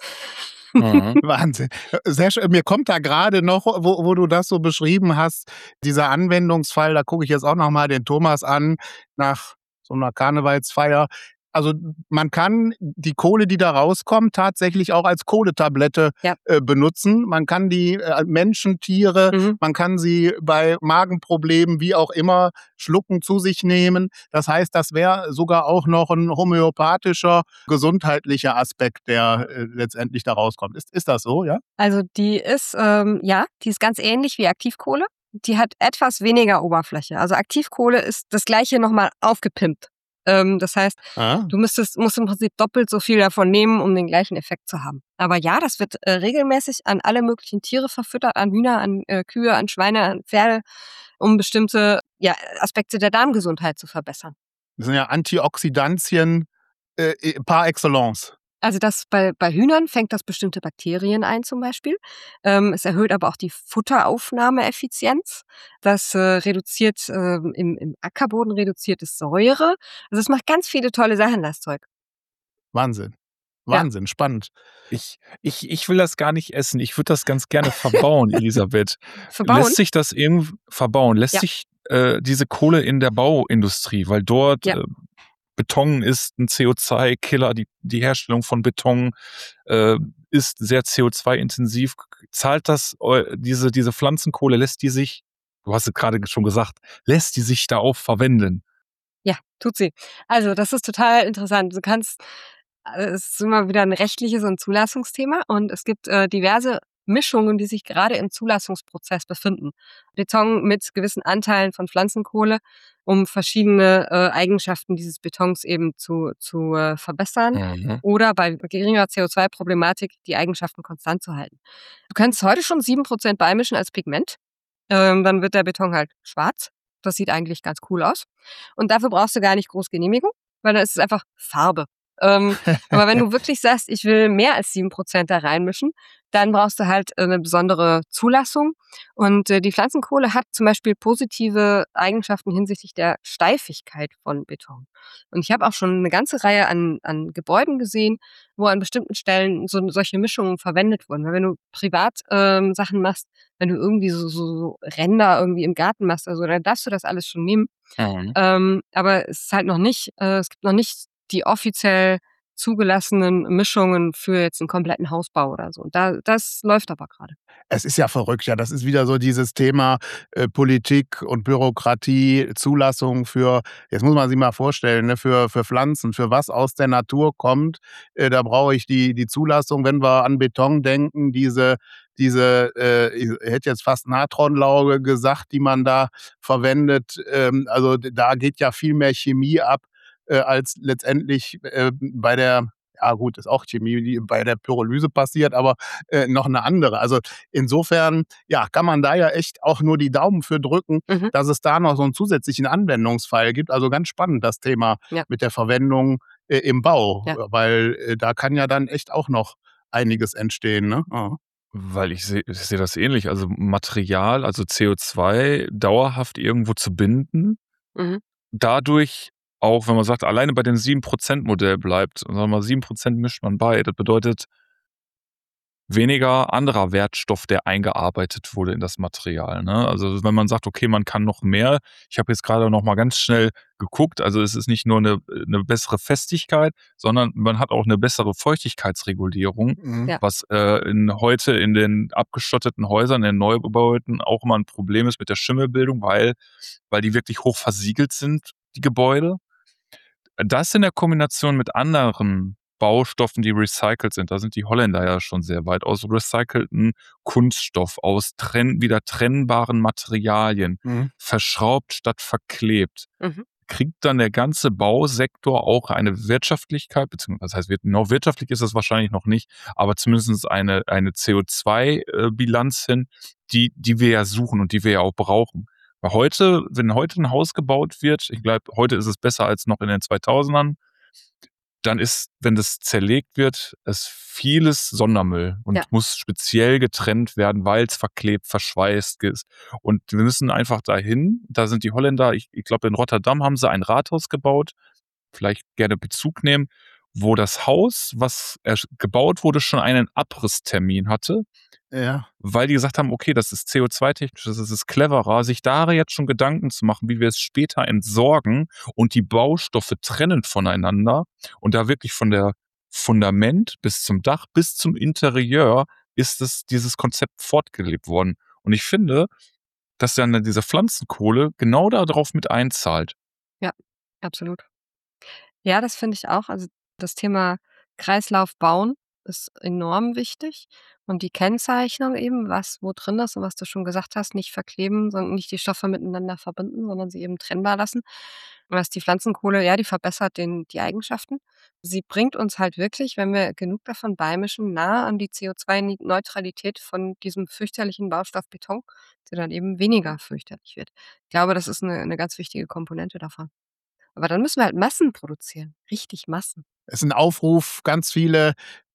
Mhm. Wahnsinn. Sehr schön. Mir kommt da gerade noch, wo, wo du das so beschrieben hast, dieser Anwendungsfall, da gucke ich jetzt auch noch mal den Thomas an, nach so einer Karnevalsfeier. Also man kann die Kohle, die da rauskommt, tatsächlich auch als Kohletablette ja. äh, benutzen. Man kann die äh, Menschen, Tiere, mhm. man kann sie bei Magenproblemen, wie auch immer, schlucken, zu sich nehmen. Das heißt, das wäre sogar auch noch ein homöopathischer, gesundheitlicher Aspekt, der äh, letztendlich da rauskommt. Ist, ist das so, ja? Also die ist, ähm, ja, die ist ganz ähnlich wie Aktivkohle. Die hat etwas weniger Oberfläche. Also Aktivkohle ist das gleiche nochmal aufgepimpt. Das heißt, ah. du müsstest, musst im Prinzip doppelt so viel davon nehmen, um den gleichen Effekt zu haben. Aber ja, das wird äh, regelmäßig an alle möglichen Tiere verfüttert, an Hühner, an äh, Kühe, an Schweine, an Pferde, um bestimmte ja, Aspekte der Darmgesundheit zu verbessern. Das sind ja Antioxidantien, äh, äh, par excellence. Also das bei bei Hühnern fängt das bestimmte Bakterien ein zum Beispiel. Ähm, es erhöht aber auch die Futteraufnahmeeffizienz. Das, äh, reduziert, ähm, im im Ackerboden reduziert es Säure. Also es macht ganz viele tolle Sachen, das Zeug. Wahnsinn. Ja. Wahnsinn, spannend. Ich ich ich will das gar nicht essen. Ich würde das ganz gerne verbauen, Elisabeth. Verbauen? Lässt sich das irgend verbauen? Lässt Ja. sich, äh, diese Kohle in der Bauindustrie, weil dort, Ja. äh, Beton ist 'n C O zwei Killer, die die Herstellung von Beton, äh, ist sehr C O zwei intensiv. K zahlt das eu diese diese Pflanzenkohle, lässt die sich du hast es grade schon gesagt, lässt die sich da auch verwenden? Ja, tut sie. Also, das ist total interessant. Du kannst äh, es ist immer wieder 'n rechtliches und Zulassungsthema und es gibt, äh, diverse Mischungen, die sich gerade im Zulassungsprozess befinden. Beton mit gewissen Anteilen von Pflanzenkohle, um verschiedene, äh, Eigenschaften dieses Betons eben zu zu, äh, verbessern Mhm. oder bei geringer C O zwei Problematik die Eigenschaften konstant zu halten. Du kannst heute schon sieben Prozent beimischen als Pigment. Ähm, dann wird der Beton halt schwarz. Das sieht eigentlich ganz cool aus. Und dafür brauchst du gar nicht groß Genehmigung, weil dann ist es einfach Farbe. Ähm, aber wenn du wirklich sagst: „Ich will mehr als sieben Prozent da reinmischen“, dann brauchst du halt, äh, 'ne besondere Zulassung. Und, äh, die Pflanzenkohle hat zum Beispiel positive Eigenschaften hinsichtlich der Steifigkeit von Beton. Und ich habe auch schon 'ne ganze Reihe an an Gebäuden gesehen, wo an bestimmten Stellen so solche Mischungen verwendet wurden. Weil wenn du privat, ähm, Sachen machst, wenn du irgendwie so so so Ränder irgendwie im Garten machst oder so, dann darfst du das alles schon nehmen. Mhm. Ähm, aber es ist halt noch nicht äh, es gibt noch nicht die offiziell zugelassenen Mischungen für jetzt 'n kompletten Hausbau oder so. Da das läuft aber grade. Es ist ja verrückt, ja. Das ist wieder so dieses Thema, äh, Politik und Bürokratie, Zulassung für jetzt muss man sich mal vorstellen, ne, für für Pflanzen, für was aus der Natur kommt, äh, da brauche ich die die Zulassung. Wenn wir an Beton denken, diese diese, äh, ich hätte jetzt fast Natronlauge gesagt, die man da verwendet. Ähm, also d da geht ja viel mehr Chemie ab, äh, als letztendlich, äh, bei der ja gut, ist auch Chemie, die bei der Pyrolyse passiert, aber, äh, noch 'ne andere. Also, insofern, ja, kann man da ja echt auch nur die Daumen für drücken, Mhm. dass es da noch so 'n zusätzlichen Anwendungsfall gibt. Also, ganz spannend das Thema Ja. mit der Verwendung, äh, im Bau, Ja. weil, äh, da kann ja dann echt auch noch einiges entstehen, ne? Mhm. Weil ich sehe ich sehe das ähnlich. Also, Material, also C O zwei dauerhaft irgendwo zu binden, Mhm. dadurch auch, wenn man sagt, alleine bei dem sieben Prozent Modell bleibt, sagen wir mal, sieben Prozent mischt man bei. Das bedeutet weniger anderer Wertstoff, der eingearbeitet wurde in das Material, ne? Also, wenn man sagt: „Okay, man kann noch mehr“ ich habe jetzt grade noch mal ganz schnell geguckt, also, es ist nicht nur 'ne äh, 'ne bessere Festigkeit, sondern man hat auch 'ne bessere Feuchtigkeitsregulierung, Mhm. Ja. was, äh, in heute in den abgeschotteten Häusern, in den Neugebauten auch immer 'n Problem ist mit der Schimmelbildung, weil weil die wirklich hoch versiegelt sind, die Gebäude. Das in der Kombination mit anderen Baustoffen, die recycelt sind, da sind die Holländer ja schon sehr weit, aus recycelten Kunststoff, aus trenn wieder trennbaren Materialien, Mhm. verschraubt statt verklebt, Mhm. kriegt dann der ganze Bausektor auch eine Wirtschaftlichkeit, beziehungsweise was heißt wir noch wirtschaftlich ist es wahrscheinlich noch nicht, aber zumindest eine eine C O zwei, äh, Bilanz hin, die die wir ja suchen und die wir ja auch brauchen. Weil heute wenn heute 'n Haus gebaut wird, ich glaube, heute ist es besser als noch in den zweitausendern, dann ist, wenn das zerlegt wird, ist vieles Sondermüll Ja. und muss speziell getrennt werden, weil's verklebt, verschweißt ist. Und wir müssen einfach dahin. Da sind die Holländer ich ich glaube, in Rotterdam haben sie ein Rathaus gebaut, vielleicht gerne Bezug nehmen, wo das Haus, was erst gebaut wurde, schon einen Abrisstermin hatte, Ja. weil die gesagt haben: „Okay, das ist C O zwei technisch, das ist cleverer, sich da jetzt schon Gedanken zu machen, wie wir es später entsorgen und die Baustoffe trennen voneinander.“ Und da wirklich von der Fundament bis zum Dach, bis zum Interieur ist es dieses Konzept fortgelebt worden. Und ich finde, dass dann diese Pflanzenkohle genau da drauf mit einzahlt. Ja, absolut. Ja, das finde ich auch. Also, das Thema Kreislauf bauen ist enorm wichtig und die Kennzeichnung eben, was wo drin ist und was du schon gesagt hast, nicht verkleben, sondern nicht die Stoffe miteinander verbinden, sondern sie eben trennbar lassen. Was die Pflanzenkohle ja, die verbessert den die Eigenschaften. Sie bringt uns halt wirklich, wenn wir genug davon beimischen, nah an die C O zwei Ni Neutralität von diesem fürchterlichen Baustoff Beton, der dann eben weniger fürchterlich wird. Ich glaube, das ist 'ne 'ne ganz wichtige Komponente davon. Aber dann müssen wir halt Massen produzieren, richtig Massen. Es ist ein Aufruf, ganz viele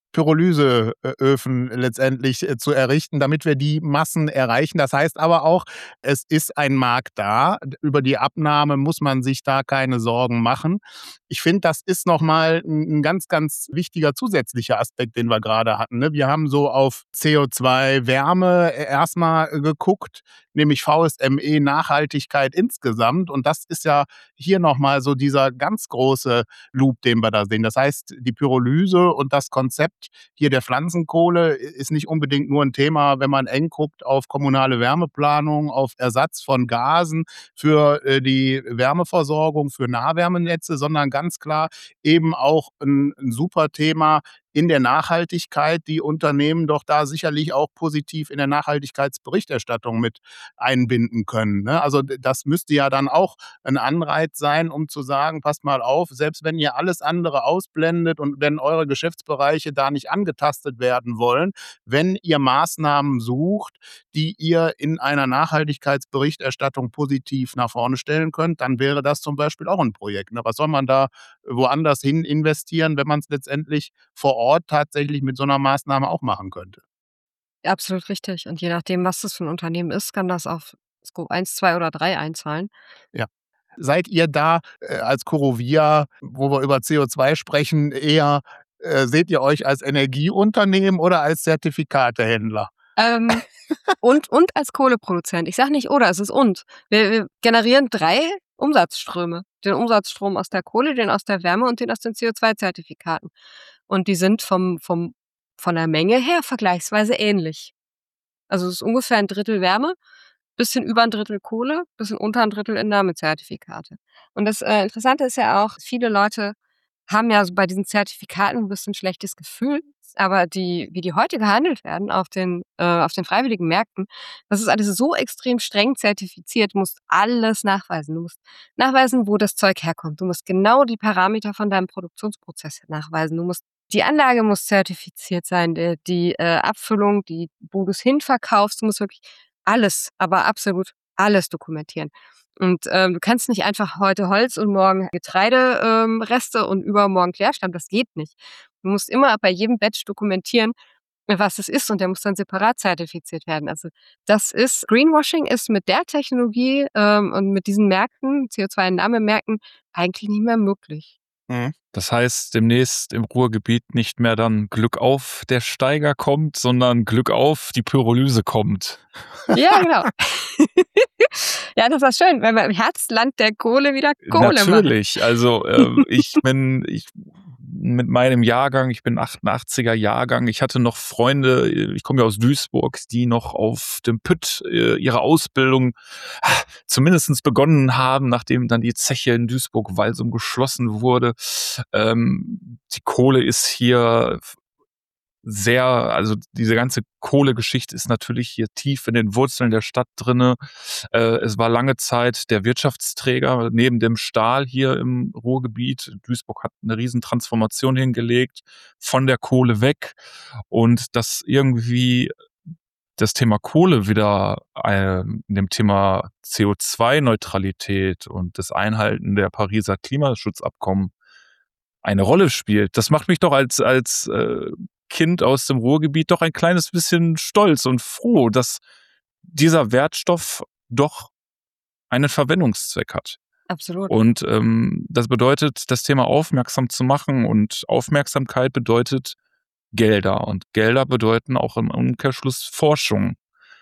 Pyrolyseöfen letztendlich äh, zu errichten, damit wir die Massen erreichen. Das heißt aber auch, es ist ein Markt da. Über die Abnahme muss man sich da keine Sorgen machen. Ich finde, das ist nochmal ein ganz, ganz wichtiger zusätzlicher Aspekt, den wir gerade hatten. Ne? Wir haben so auf C O zwei Wärme erstmal geguckt, nämlich V S M E Nachhaltigkeit insgesamt. Und das ist ja hier nochmal so dieser ganz große Loop, den wir da sehen. Das heißt, die Pyrolyse und das Konzept hier der Pflanzenkohle ist nicht unbedingt nur ein Thema, wenn man eng guckt auf kommunale Wärmeplanung, auf Ersatz von Gasen für äh, die Wärmeversorgung, für Nahwärmenetze, sondern ganz klar eben auch ein, ein super Thema in der Nachhaltigkeit, die Unternehmen doch da sicherlich auch positiv in der Nachhaltigkeitsberichterstattung mit einbinden können. Ne? Also das müsste ja dann auch ein Anreiz sein, um zu sagen, passt mal auf, selbst wenn ihr alles andere ausblendet und wenn eure Geschäftsbereiche da nicht angetastet werden wollen, wenn ihr Maßnahmen sucht, die ihr in einer Nachhaltigkeitsberichterstattung positiv nach vorne stellen könnt, dann wäre das zum Beispiel auch ein Projekt. Ne? Was soll man da woanders hin investieren, wenn man es letztendlich vor Ort tatsächlich mit so einer Maßnahme auch machen könnte? Absolut richtig. Und je nachdem, was das für ein Unternehmen ist, kann das auf Scope eins, zwei oder drei einzahlen. Ja. Seid ihr da äh, als Corovia, wo wir über C O zwei sprechen, eher, äh, seht ihr euch als Energieunternehmen oder als Zertifikatehändler? Ähm, und, und als Kohleproduzent. Ich sage nicht oder, es ist und. Wir, wir generieren drei Umsatzströme. Den Umsatzstrom aus der Kohle, den aus der Wärme und den aus den C O zwei Zertifikaten. Und die sind vom, vom, von der Menge her vergleichsweise ähnlich. Also es ist ungefähr ein Drittel Wärme, bisschen über ein Drittel Kohle, bisschen unter ein Drittel Entnahmezertifikate. Und das äh, Interessante ist ja auch, viele Leute haben ja so bei diesen Zertifikaten ein bisschen schlechtes Gefühl, aber die, wie die heute gehandelt werden auf den, äh, auf den freiwilligen Märkten, das ist alles so extrem streng zertifiziert. Du musst alles nachweisen. Du musst nachweisen, wo das Zeug herkommt. Du musst genau die Parameter von deinem Produktionsprozess nachweisen. Du musst die Anlage muss zertifiziert sein, die, die äh, Abfüllung, die, wo du es hinverkaufst, du musst wirklich alles, aber absolut alles dokumentieren. Und ähm, du kannst nicht einfach heute Holz und morgen Getreidereste ähm, Reste und übermorgen Klärschlamm. Das geht nicht. Du musst immer bei jedem Batch dokumentieren, was es ist, und der muss dann separat zertifiziert werden. Also das ist, Greenwashing ist mit der Technologie ähm, und mit diesen Märkten, C O zwei Entnahmemärkten, eigentlich nicht mehr möglich. Mhm. Das heißt, demnächst im Ruhrgebiet nicht mehr dann Glück auf der Steiger kommt, sondern Glück auf die Pyrolyse kommt. Ja, genau. Ja, das war schön, wenn wir im Herzland der Kohle wieder Kohle machen. Natürlich, also äh, ich bin ich mit meinem Jahrgang, ich bin achtundachtziger Jahrgang, ich hatte noch Freunde, ich komme ja aus Duisburg, die noch auf dem Pütt äh, ihre Ausbildung ah, zumindest begonnen haben, nachdem dann die Zeche in Duisburg-Walsum geschlossen wurde. Ähm, die Kohle ist hier sehr, also diese ganze Kohlegeschichte ist natürlich hier tief in den Wurzeln der Stadt drinne. Äh, es war lange Zeit der Wirtschaftsträger neben dem Stahl hier im Ruhrgebiet. Duisburg hat eine riesen Transformation hingelegt, von der Kohle weg, und dass irgendwie das Thema Kohle wieder äh, in dem Thema C O zwei Neutralität und das Einhalten der Pariser Klimaschutzabkommen eine Rolle spielt. Das macht mich doch als, als äh, Kind aus dem Ruhrgebiet doch ein kleines bisschen stolz und froh, dass dieser Wertstoff doch einen Verwendungszweck hat. Absolut. Und ähm, das bedeutet, das Thema aufmerksam zu machen, und Aufmerksamkeit bedeutet Gelder, und Gelder bedeuten auch im Umkehrschluss Forschung.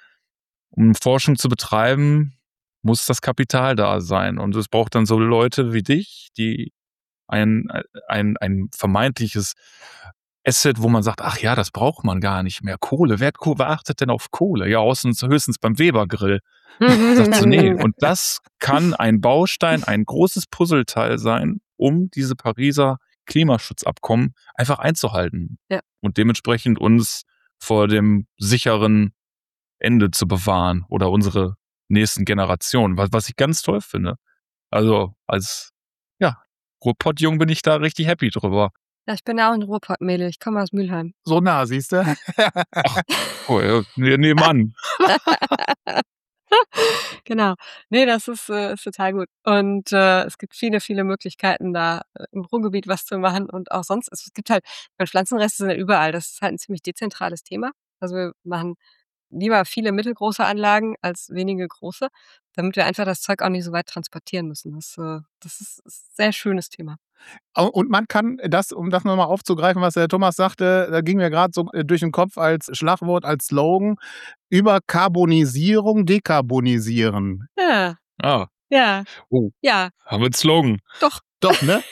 Um Forschung zu betreiben, muss das Kapital da sein, und es braucht dann so Leute wie dich, die ein, ein, ein vermeintliches Asset, wo man sagt, ach ja, das braucht man gar nicht mehr. Kohle, wer, wer achtet denn auf Kohle? Ja, außen höchstens beim Weber-Grill. Sagt so, nee. Und das kann ein Baustein, ein großes Puzzleteil sein, um diese Pariser Klimaschutzabkommen einfach einzuhalten. Ja. Und dementsprechend uns vor dem sicheren Ende zu bewahren oder unsere nächsten Generationen, was, was ich ganz toll finde. Also als, ja, Ruhrpottjung bin ich da richtig happy drüber. Ja, ich bin ja auch ein Ruhrpott-Mädel. Ich komme aus Mülheim. So nah, siehst du? Oh, ja, ne- nebenan. Genau. Nee, das ist, äh, ist total gut. Und, äh, es gibt viele, viele Möglichkeiten, da, äh, im Ruhrgebiet was zu machen und auch sonst. Es gibt halt weil Pflanzenreste sind ja überall. Das ist halt 'n ziemlich dezentrales Thema. Also, wir machen lieber viele mittelgroße Anlagen als wenige große, damit wir einfach das Zeug auch nicht so weit transportieren müssen. Das, äh das ist ist 'n sehr schönes Thema. Au und man kann das um das noch mal aufzugreifen, was der Thomas sagte, da ging mir grad so, äh, durch den Kopf als Schlagwort, als Slogan: Überkarbonisierung dekarbonisieren. Ja. Ah. Ja. Oh. Ja. Haben wir 'n Slogan. Doch. Doch, ne?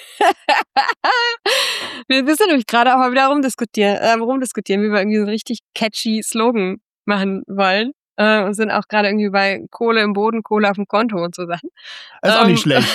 Wir wir sind nämlich grade auch mal wieder rumdiskutier ähm, rumdiskutieren, wie wir irgendwie so 'n richtig catchy Slogan machen wollen, äh, und sind auch grade irgendwie bei Kohle im Boden, Kohle aufm Konto und so Sachen. Ist auch nicht Ähm. schlecht.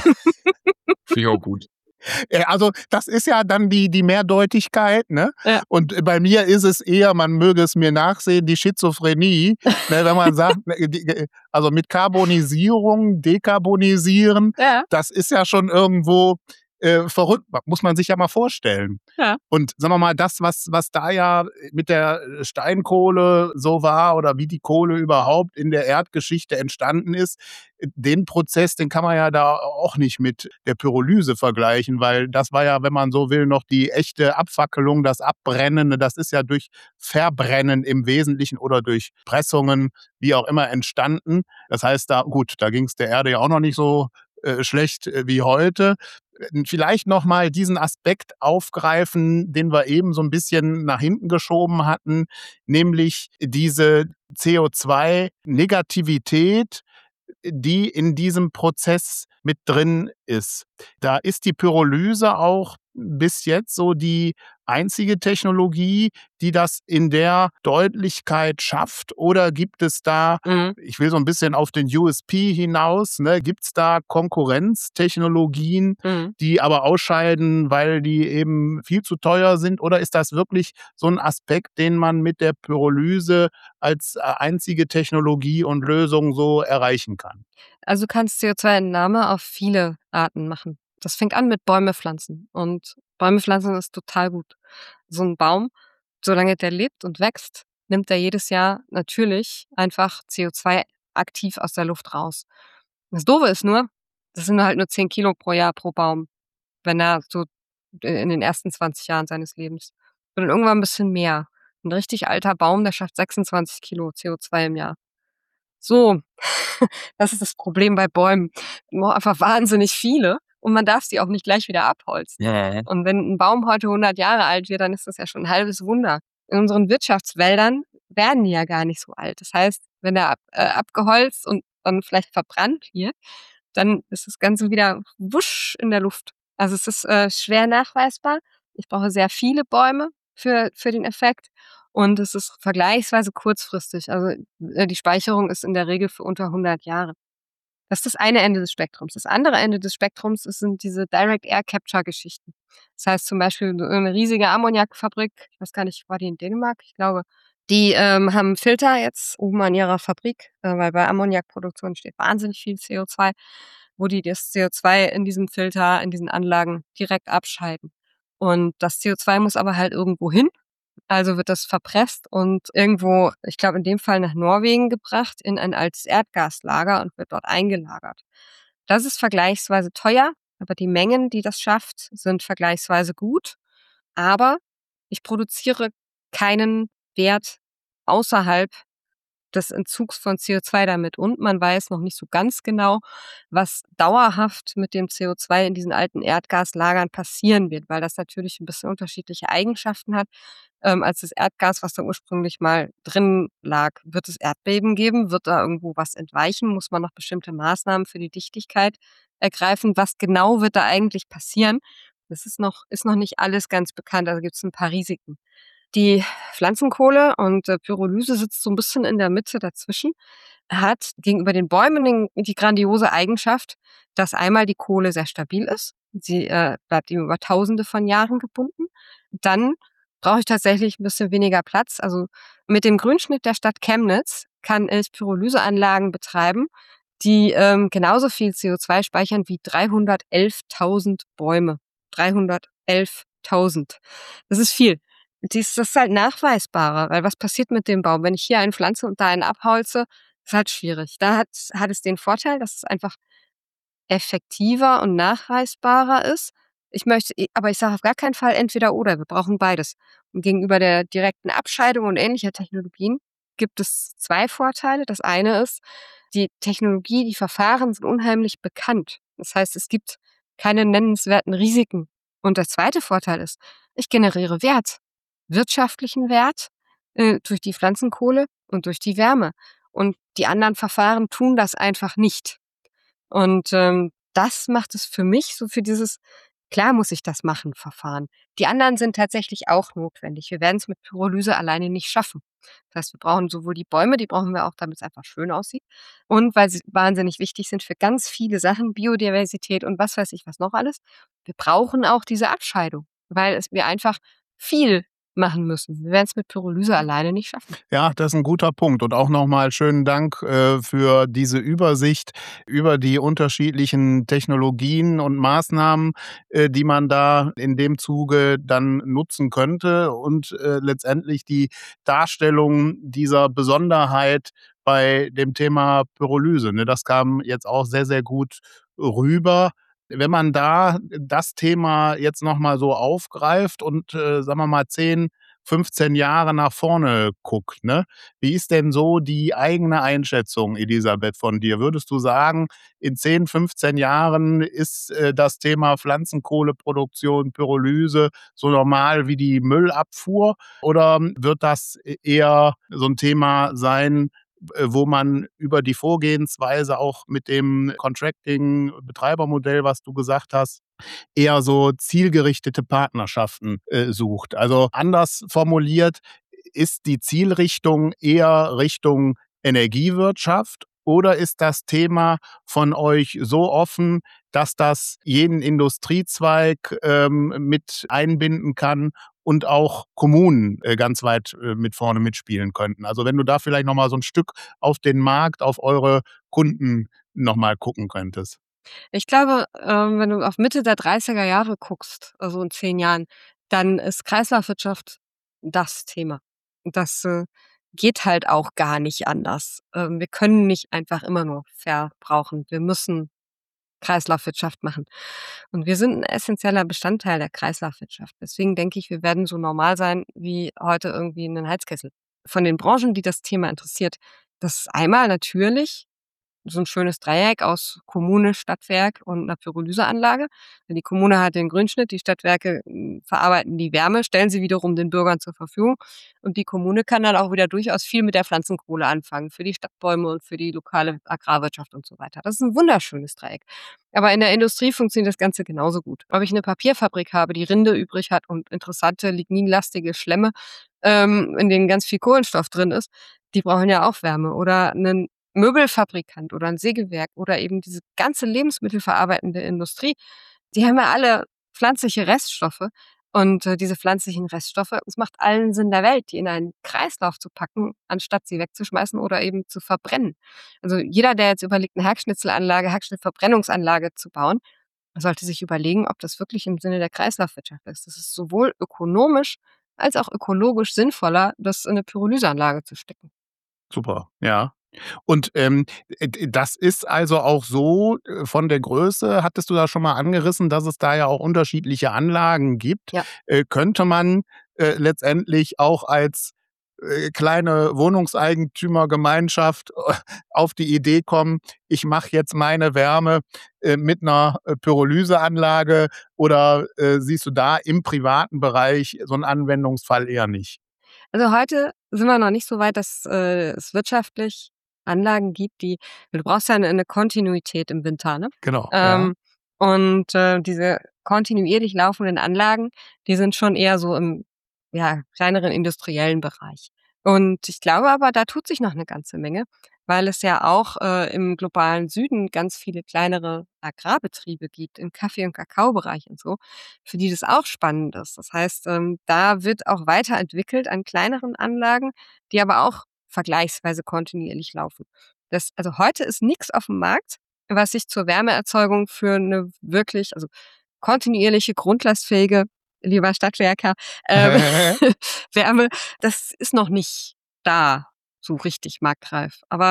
Finde ich auch gut. Äh, also, das ist ja dann die die Mehrdeutigkeit, ne? Ja. Und bei mir ist es eher, man möge es mir nachsehen, die Schizophrenie, ne, wenn man sagt, ne, die äh, also, mit Karbonisierung, dekarbonisieren, Ja. das ist ja schon irgendwo, äh, verrückt. Muss man sich ja mal vorstellen. Ja. Und sagen wir mal, das, was was da ja mit der Steinkohle so war oder wie die Kohle überhaupt in der Erdgeschichte entstanden ist, den Prozess, den kann man ja da auch nicht mit der Pyrolyse vergleichen, weil das war ja, wenn man so will, noch die echte Abfackelung, das Abbrennen. Das ist ja durch Verbrennen im Wesentlichen oder durch Pressungen, wie auch immer, entstanden. Das heißt, da gut, da ging's der Erde ja auch noch nicht so, äh, schlecht, äh, wie heute. Äh, vielleicht noch mal diesen Aspekt aufgreifen, den wir eben so 'n bisschen nach hinten geschoben hatten, nämlich diese C O zwei Negativität, die in diesem Prozess mit drin ist. Da ist die Pyrolyse auch bis jetzt so die einzige Technologie, die das in der Deutlichkeit schafft? Oder gibt es da Mhm. ich will so 'n bisschen auf den U S P hinaus, ne? Gibt's da Konkurrenztechnologien, Mhm. die aber ausscheiden, weil die eben viel zu teuer sind? Oder ist das wirklich so 'n Aspekt, den man mit der Pyrolyse als, äh, einzige Technologie und Lösung so erreichen kann? Also, du kannst C O zwei Entnahme auf viele Arten machen. Das fängt an mit Bäume pflanzen und Bäume pflanzen ist total gut. So 'n Baum, solange der lebt und wächst, nimmt er jedes Jahr natürlich einfach C O zwei aktiv aus der Luft raus. Das Doofe ist nur, das sind halt nur zehn Kilo pro Jahr pro Baum, wenn er so i in den ersten zwanzig Jahren seines Lebens. Und dann irgendwann 'n bisschen mehr. 'N richtig alter Baum, der schafft sechsundzwanzig Kilo C O zwei im Jahr. So, das ist das Problem bei Bäumen. Man braucht einfach wahnsinnig viele und man darf sie auch nicht gleich wieder abholzen. Mhm. Und wenn 'n Baum heute hundert Jahre alt wird, dann ist das ja schon 'n halbes Wunder. In unseren Wirtschaftswäldern werden die ja gar nicht so alt. Das heißt, wenn der ab äh, abgeholzt und dann vielleicht verbrannt wird, dann ist das Ganze wieder wusch in der Luft. Also, es ist, äh, schwer nachweisbar. Ich brauche sehr viele Bäume für für den Effekt und es ist vergleichsweise kurzfristig. Also, äh, die Speicherung ist in der Regel für unter hundert Jahre. Das ist das eine Ende des Spektrums. Das andere Ende des Spektrums, das sind diese Direct Air Capture Geschichten. Das heißt zum Beispiel so 'ne riesige Ammoniakfabrik, ich weiß gar nicht, war die in Dänemark? Ich glaube. Die, ähm, haben Filter jetzt oben an ihrer Fabrik, äh, weil bei Ammoniakproduktion entsteht wahnsinnig viel C O zwei, wo die das C O zwei in diesem Filter, in diesen Anlagen direkt abscheiden. Und das C O zwei muss aber halt irgendwo hin, also wird das verpresst und irgendwo, ich glaube in dem Fall nach Norwegen gebracht, in ein altes Erdgaslager und wird dort eingelagert. Das ist vergleichsweise teuer, aber die Mengen, die das schafft, sind vergleichsweise gut. Aber ich produziere keinen Wert außerhalb des Entzugs von C O zwei damit und man weiß noch nicht so ganz genau, was dauerhaft mit dem C O zwei in diesen alten Erdgaslagern passieren wird, weil das natürlich 'n bisschen unterschiedliche Eigenschaften hat, ähm, als das Erdgas, was da ursprünglich mal drin lag. Wird es Erdbeben geben? Wird da irgendwo was entweichen? Muss man noch bestimmte Maßnahmen für die Dichtigkeit ergreifen? Was genau wird da eigentlich passieren? Das ist noch ist noch nicht alles ganz bekannt, also gibt's 'n paar Risiken. Die Pflanzenkohle und, äh, Pyrolyse sitzt so 'n bisschen in der Mitte dazwischen, hat gegenüber den Bäumen den die grandiose Eigenschaft, dass einmal die Kohle sehr stabil ist. Sie, äh, bleibt eben über Tausende von Jahren gebunden. Dann brauche ich tatsächlich 'n bisschen weniger Platz. Also, mit dem Grünschnitt der Stadt Chemnitz kann ich Pyrolyseanlagen betreiben, die, ähm, genauso viel C O zwei speichern wie dreihundertelftausend Bäume. dreihundertelftausend. Das ist viel. Dies das ist halt nachweisbarer, weil was passiert mit dem Baum? Wenn ich hier einen pflanze und da einen abholze, ist halt schwierig. Da hat, hat es den Vorteil, dass es einfach effektiver und nachweisbarer ist. Ich möchte, aber ich sage auf gar keinen Fall entweder oder. Wir brauchen beides. Und gegenüber der direkten Abscheidung und ähnlicher Technologien gibt es zwei Vorteile. Das eine ist, die Technologie, die Verfahren sind unheimlich bekannt. Das heißt, es gibt keine nennenswerten Risiken. Und der zweite Vorteil ist, ich generiere Wert, wirtschaftlichen Wert äh, durch die Pflanzenkohle und durch die Wärme. Und die anderen Verfahren tun das einfach nicht. Und ähm, das macht es für mich so für dieses, klar muss ich das machen, Verfahren. Die anderen sind tatsächlich auch notwendig. Wir werden es mit Pyrolyse alleine nicht schaffen. Das heißt, wir brauchen sowohl die Bäume, die brauchen wir auch, damit es einfach schön aussieht. Und weil sie wahnsinnig wichtig sind für ganz viele Sachen, Biodiversität und was weiß ich was noch alles. Wir brauchen auch diese Abscheidung, weil es wir einfach viel machen müssen. Wir werden es mit Pyrolyse alleine nicht schaffen. Ja, das ist ein guter Punkt. Und auch nochmal schönen Dank äh, für diese Übersicht über die unterschiedlichen Technologien und Maßnahmen, äh, die man da in dem Zuge dann nutzen könnte und äh, letztendlich die Darstellung dieser Besonderheit bei dem Thema Pyrolyse. Ne, das kam jetzt auch sehr, sehr gut rüber. Wenn man da das Thema jetzt nochmal so aufgreift und, äh, sagen wir mal, zehn, fünfzehn Jahre nach vorne guckt, ne? Wie ist denn so die eigene Einschätzung, Elisabeth, von dir? Würdest du sagen, in zehn, fünfzehn Jahren ist, äh, das Thema Pflanzenkohleproduktion, Pyrolyse so normal wie die Müllabfuhr? Oder wird das e eher so ein Thema sein, äh, wo man über die Vorgehensweise auch mit dem Contracting-Betreibermodell, was du gesagt hast, eher so zielgerichtete Partnerschaften äh, sucht? Also anders formuliert, ist die Zielrichtung eher Richtung Energiewirtschaft oder ist das Thema von euch so offen, dass das jeden Industriezweig ähm, mit einbinden kann und auch Kommunen äh, ganz weit äh, mit vorne mitspielen könnten? Also wenn du da vielleicht noch mal so ein Stück auf den Markt, auf eure Kunden noch mal gucken könntest. Ich glaube, ähm, wenn du auf Mitte der dreißiger Jahre guckst, also in zehn Jahren, dann ist Kreislaufwirtschaft das Thema. Und das, äh, geht halt auch gar nicht anders. Ähm, wir können nicht einfach immer nur verbrauchen. Wir müssen Kreislaufwirtschaft machen. Und wir sind ein essenzieller Bestandteil der Kreislaufwirtschaft. Deswegen denke ich, wir werden so normal sein wie heute irgendwie 'nen Heizkessel. Von den Branchen, die das Thema interessiert, das ist einmal natürlich so ein schönes Dreieck aus Kommune, Stadtwerk und 'ner Pyrolyseanlage. Denn die Kommune hat den Grünschnitt, die Stadtwerke, hm, verarbeiten die Wärme, stellen sie wiederum den Bürgern zur Verfügung. Und die Kommune kann dann auch wieder durchaus viel mit der Pflanzenkohle anfangen für die Stadtbäume und für die lokale Agrarwirtschaft und so weiter. Das ist 'n wunderschönes Dreieck. Aber in der Industrie funktioniert das Ganze genauso gut. Ob ich 'ne Papierfabrik habe, die Rinde übrig hat und interessante ligninlastige Schlemme, ähm, in denen ganz viel Kohlenstoff drin ist, die brauchen ja auch Wärme. Oder 'nen Möbelfabrikant oder ein Sägewerk oder eben diese ganze lebensmittelverarbeitende Industrie, die haben ja alle pflanzliche Reststoffe und, äh, diese pflanzlichen Reststoffe es macht allen Sinn der Welt, die in einen Kreislauf zu packen, anstatt sie wegzuschmeißen oder eben zu verbrennen. Also, jeder, der jetzt überlegt, 'ne Hackschnitzelanlage, Hackschnittverbrennungsanlage zu bauen, sollte sich überlegen, ob das wirklich im Sinne der Kreislaufwirtschaft ist. Das ist sowohl ökonomisch als auch ökologisch sinnvoller, das in 'ne Pyrolyseanlage zu stecken. Super, ja. Und, ähm, äh, d das ist also auch so, äh, von der Größe hattest du da schon mal angerissen, dass es da ja auch unterschiedliche Anlagen gibt. Ja. Äh, könnte man, äh, letztendlich auch als, äh, kleine Wohnungseigentümergemeinschaft äh, auf die Idee kommen: „Ich mache jetzt meine Wärme, äh, mit 'ner, äh, Pyrolyseanlage“, oder, äh, siehst du da im privaten Bereich so 'n Anwendungsfall eher nicht? Also, heute sind wir noch nicht so weit, dass, äh, es wirtschaftlich Anlagen gibt, die du brauchst ja 'ne 'ne Kontinuität im Winter, ne? Genau, ja. Ähm, und, äh, diese kontinuierlich laufenden Anlagen, die sind schon eher so im, ja, kleineren industriellen Bereich. Und ich glaube aber, da tut sich noch 'ne ganze Menge, weil es ja auch, äh, im globalen Süden ganz viele kleinere Agrarbetriebe gibt, im Kaffee und Kakaobereich und so, für die das auch spannend ist. Das heißt, ähm, da wird auch weiterentwickelt an kleineren Anlagen, die aber auch vergleichsweise kontinuierlich laufen. Das also, heute ist nix aufm Markt, was sich zur Wärmeerzeugung für 'ne wirklich also, kontinuierliche, grundlastfähige, lieber Stadtwerker, ähm, Wärme, das ist noch nicht da so richtig marktreif. Aber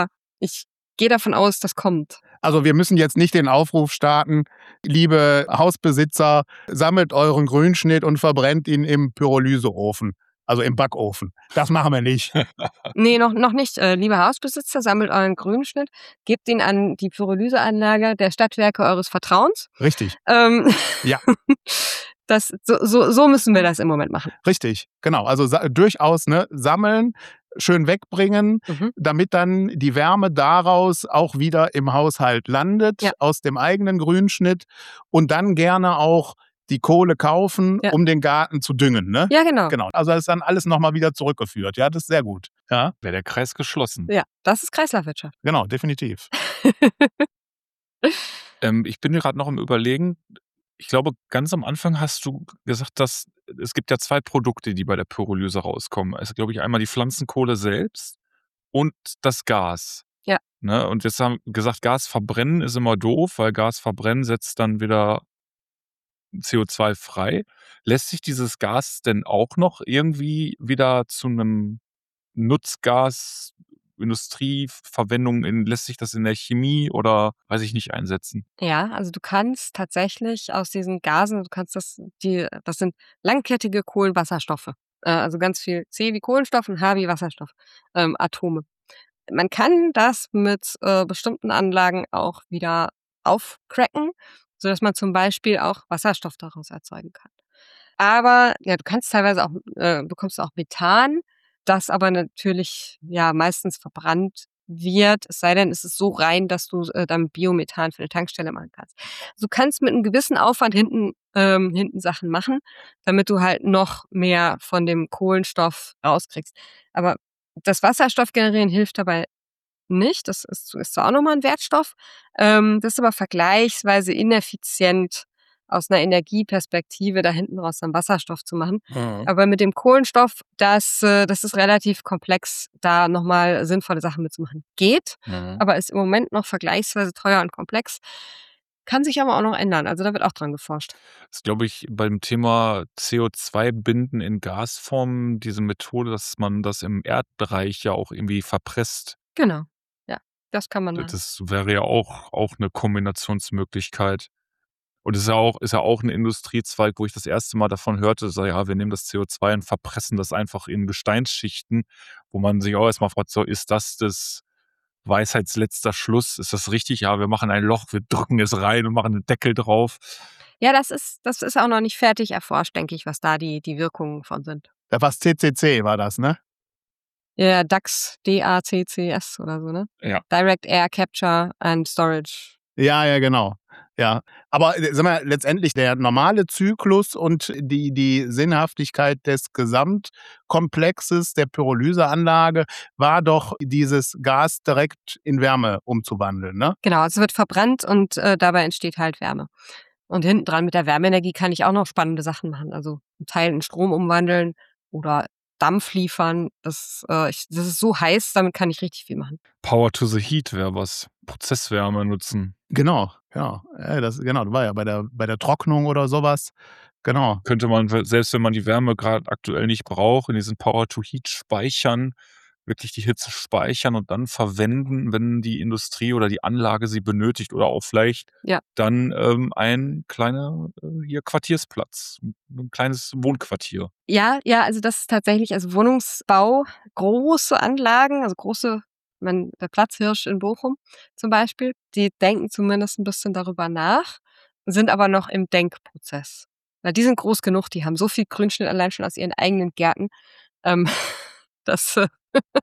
ich gehe davon aus, das kommt. Also wir müssen jetzt nicht den Aufruf starten, liebe Hausbesitzer, sammelt euren Grünschnitt und verbrennt ihn im Pyrolyseofen, also im Backofen. Das machen wir nicht. Nee, noch, noch nicht. Äh, liebe Hausbesitzer, sammelt euren Grünschnitt, gebt ihn an die Pyrolyseanlage der Stadtwerke eures Vertrauens. Richtig. Ähm, Ja. das, so, so, so müssen wir das im Moment machen. Richtig, genau. Also sa- durchaus ne, sammeln, schön wegbringen, Mhm. damit dann die Wärme daraus auch wieder im Haushalt landet, Ja. aus dem eigenen Grünschnitt und dann gerne auch die Kohle kaufen, Ja. um den Garten zu düngen. Ne? Ja, genau. Genau. Also das ist dann alles nochmal wieder zurückgeführt. Ja, das ist sehr gut. Ja, Wäre der Kreis geschlossen. Ja, das ist Kreislaufwirtschaft. genau, definitiv. Ähm, ich bin gerade noch im Überlegen. Ich glaube, ganz am Anfang hast du gesagt, dass es gibt ja zwei Produkte, die bei der Pyrolyse rauskommen. Also, glaube ich, einmal die Pflanzenkohle selbst und das Gas. Ja. Ne? Und jetzt haben wir gesagt, Gas verbrennen ist immer doof, weil Gas verbrennen setzt dann wieder C O zwei frei. Lässt sich dieses Gas denn auch noch irgendwie wieder zu einem Nutzgas, Industrieverwendung in, lässt sich das in der Chemie oder weiß ich nicht einsetzen? Ja, also du kannst tatsächlich aus diesen Gasen, du kannst das, die, das sind langkettige Kohlenwasserstoffe. Äh, also ganz viel C wie Kohlenstoff und H wie Wasserstoff, ähm, Atome. Man kann das mit äh, bestimmten Anlagen auch wieder aufcracken, sodass man zum Beispiel auch Wasserstoff daraus erzeugen kann. Aber ja, du kannst teilweise auch, äh, bekommst du auch Methan, das aber natürlich ja meistens verbrannt wird, es sei denn, es ist so rein, dass du äh, dann Biomethan für eine Tankstelle machen kannst. Du kannst mit einem gewissen Aufwand hinten, ähm, hinten Sachen machen, damit du halt noch mehr von dem Kohlenstoff rauskriegst. Aber das Wasserstoff generieren hilft dabei nicht. Das ist, ist zwar auch nochmal ein Wertstoff, ähm, das ist aber vergleichsweise ineffizient aus einer Energieperspektive da hinten raus dann Wasserstoff zu machen. Mhm. Aber mit dem Kohlenstoff, das, äh, das ist relativ komplex, da nochmal sinnvolle Sachen mitzumachen. Geht, Mhm. aber ist im Moment noch vergleichsweise teuer und komplex. Kann sich aber auch noch ändern. Also da wird auch dran geforscht. Das ist, glaube ich, beim Thema C O zwei binden in Gasform diese Methode, dass man das im Erdbereich ja auch irgendwie verpresst. Genau. Ja, das kann man machen. Das wäre ja auch, auch eine Kombinationsmöglichkeit. Und es ist ja auch, ist ja auch ein Industriezweig, wo ich das erste Mal davon hörte, so, ja, wir nehmen das C O zwei und verpressen das einfach in Gesteinsschichten, wo man sich auch erstmal fragt, so, ist das das Weisheitsletzter Schluss? Ist das richtig? Ja, wir machen ein Loch, wir drücken es rein und machen einen Deckel drauf. Ja, das ist, das ist auch noch nicht fertig erforscht, denke ich, was da die, die Wirkungen von sind. Da war C C C, war das, ne? Ja, DACS, D A C C S oder so, ne? Ja. Direct Air Capture and Storage. Ja, ja, genau. Ja, aber äh, sag mal, letztendlich der normale Zyklus und die, die Sinnhaftigkeit des Gesamtkomplexes der Pyrolyseanlage war doch, dieses Gas direkt in Wärme umzuwandeln, ne? Genau, es wird verbrannt und äh, dabei entsteht halt Wärme. Und hinten dran mit der Wärmeenergie kann ich auch noch spannende Sachen machen. Also einen Teil in Strom umwandeln oder Dampf liefern. Das, äh, ich, das ist so heiß, damit kann ich richtig viel machen. Power to the Heat wäre was. Prozesswärme nutzen. Genau, ja, ja, das genau, das war ja bei der bei der Trocknung oder sowas. Genau. Könnte man, selbst wenn man die Wärme gerade aktuell nicht braucht, in diesen Power to Heat speichern, wirklich die Hitze speichern und dann verwenden, wenn die Industrie oder die Anlage sie benötigt oder auch vielleicht Ja. dann ähm, ein kleiner äh, hier Quartiersplatz, ein kleines Wohnquartier. Ja, ja, also das ist tatsächlich, also Wohnungsbau, große Anlagen, also große, man, der Platzhirsch in Bochum zum Beispiel, die denken zumindest ein bisschen darüber nach, sind aber noch im Denkprozess. Weil die sind groß genug, die haben so viel Grünschnitt allein schon aus ihren eigenen Gärten, ähm, dass äh,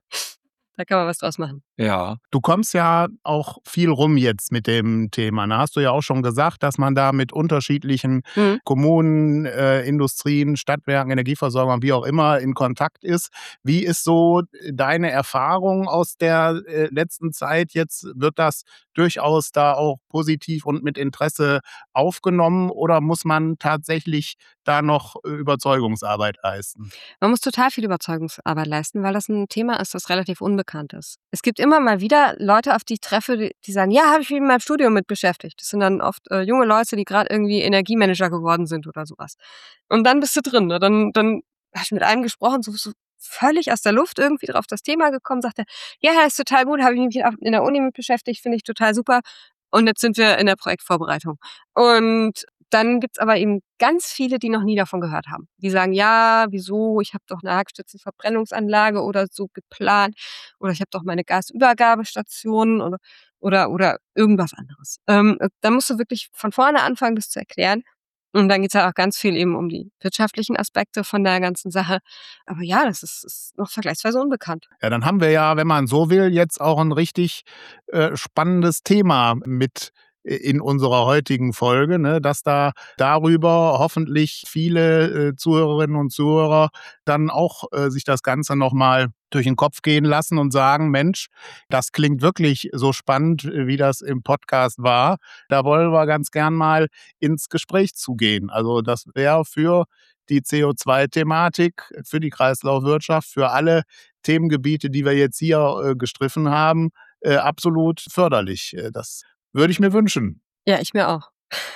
da kann man was draus machen. Ja. Du kommst ja auch viel rum jetzt mit dem Thema. Da hast du ja auch schon gesagt, dass man da mit unterschiedlichen Mhm. Kommunen, äh, Industrien, Stadtwerken, Energieversorgern, wie auch immer, in Kontakt ist. Wie ist so deine Erfahrung aus der äh, letzten Zeit jetzt? Wird das durchaus da auch positiv und mit Interesse aufgenommen oder muss man tatsächlich da noch äh, Überzeugungsarbeit leisten? Man muss total viel Überzeugungsarbeit leisten, weil das ein Thema ist, das relativ unbekannt ist. Es gibt immer mal wieder Leute, auf die ich treffe, die, die sagen, ja, habe ich mich in meinem Studium mit beschäftigt. Das sind dann oft äh, junge Leute, die gerade irgendwie Energiemanager geworden sind oder sowas. Und dann bist du drin. Ne? Dann, dann hast du mit einem gesprochen, so, so, völlig aus der Luft irgendwie drauf das Thema gekommen, sagte, ja, das ist total gut, habe ich mich in der Uni mit beschäftigt, finde ich total super. Und jetzt sind wir in der Projektvorbereitung. Und dann gibt's aber eben ganz viele, die noch nie davon gehört haben. Die sagen, ja, wieso, ich habe doch eine Hackstützenverbrennungsanlage oder so geplant oder ich habe doch meine Gasübergabestation oder oder oder irgendwas anderes. Ähm, da musst du wirklich von vorne anfangen, das zu erklären. Und dann geht's halt auch ganz viel eben um die wirtschaftlichen Aspekte von der ganzen Sache. Aber ja, das ist, ist noch vergleichsweise unbekannt. Ja, dann haben wir ja, wenn man so will, jetzt auch ein richtig äh, spannendes Thema mit in unserer heutigen Folge, ne, dass da darüber hoffentlich viele äh, Zuhörerinnen und Zuhörer dann auch äh, sich das Ganze nochmal durch den Kopf gehen lassen und sagen, Mensch, das klingt wirklich so spannend, wie das im Podcast war. Da wollen wir ganz gern mal ins Gespräch zugehen. Also das wäre für die C O zwei Thematik, für die Kreislaufwirtschaft, für alle Themengebiete, die wir jetzt hier äh, gestriffen haben, äh, absolut förderlich. Das würde ich mir wünschen. Ja, ich mir auch.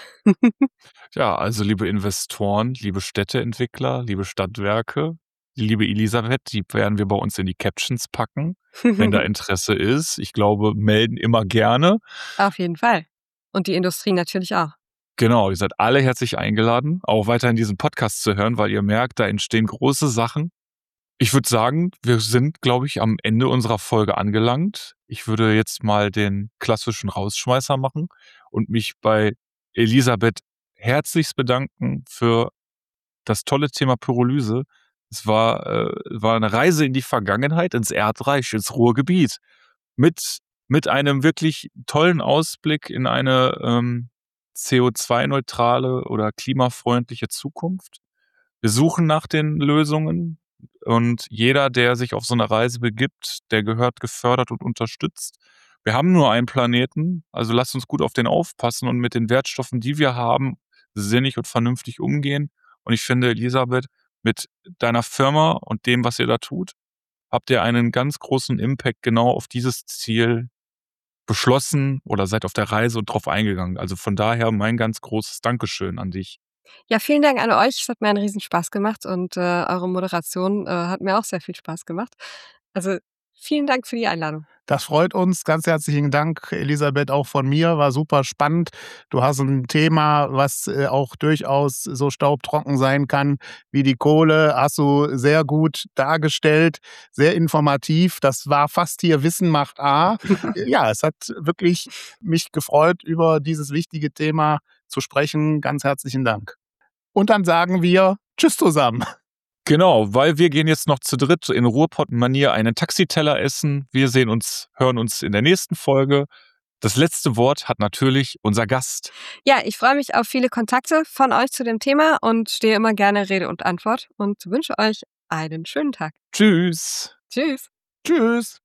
Ja, also liebe Investoren, liebe Städteentwickler, liebe Stadtwerke, die liebe Elisabeth, die werden wir bei uns in die Captions packen, wenn da Interesse ist. Ich glaube, melden immer gerne. Auf jeden Fall. Und die Industrie natürlich auch. Genau, ihr seid alle herzlich eingeladen, auch weiterhin diesen Podcast zu hören, weil ihr merkt, da entstehen große Sachen. Ich würde sagen, wir sind, glaube ich, am Ende unserer Folge angelangt. Ich würde jetzt mal den klassischen Rausschmeißer machen und mich bei Elisabeth herzlichst bedanken für das tolle Thema Pyrolyse. Es war, äh, war eine Reise in die Vergangenheit, ins Erdreich, ins Ruhrgebiet. Mit, mit einem wirklich tollen Ausblick in eine ähm, C O zwei neutrale oder klimafreundliche Zukunft. Wir suchen nach den Lösungen. Und jeder, der sich auf so eine Reise begibt, der gehört gefördert und unterstützt. Wir haben nur einen Planeten, also lasst uns gut auf den aufpassen und mit den Wertstoffen, die wir haben, sinnig und vernünftig umgehen. Und ich finde, Elisabeth, mit deiner Firma und dem, was ihr da tut, habt ihr einen ganz großen Impact genau auf dieses Ziel beschlossen oder seid auf der Reise und drauf eingegangen. Also von daher mein ganz großes Dankeschön an dich. Ja, vielen Dank an euch. Es hat mir einen riesen Spaß gemacht und äh, eure Moderation äh, hat mir auch sehr viel Spaß gemacht. Also vielen Dank für die Einladung. Das freut uns. Ganz herzlichen Dank, Elisabeth, auch von mir. War super spannend. Du hast ein Thema, was äh, auch durchaus so staubtrocken sein kann wie die Kohle. Hast du sehr gut dargestellt, sehr informativ. Das war fast hier Wissen macht A. Ja, es hat wirklich mich gefreut, über dieses wichtige Thema zu sprechen. Ganz herzlichen Dank. Und dann sagen wir Tschüss zusammen. Genau, weil wir gehen jetzt noch zu dritt in Ruhrpott-Manier einen Taxiteller essen. Wir sehen uns, hören uns in der nächsten Folge. Das letzte Wort hat natürlich unser Gast. Ja, ich freue mich auf viele Kontakte von euch zu dem Thema und stehe immer gerne Rede und Antwort und wünsche euch einen schönen Tag. Tschüss. Tschüss. Tschüss.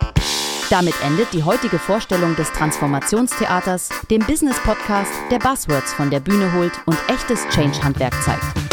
Damit endet die heutige Vorstellung des Transformationstheaters, dem Business-Podcast, der Buzzwords von der Bühne holt und echtes Change-Handwerk zeigt.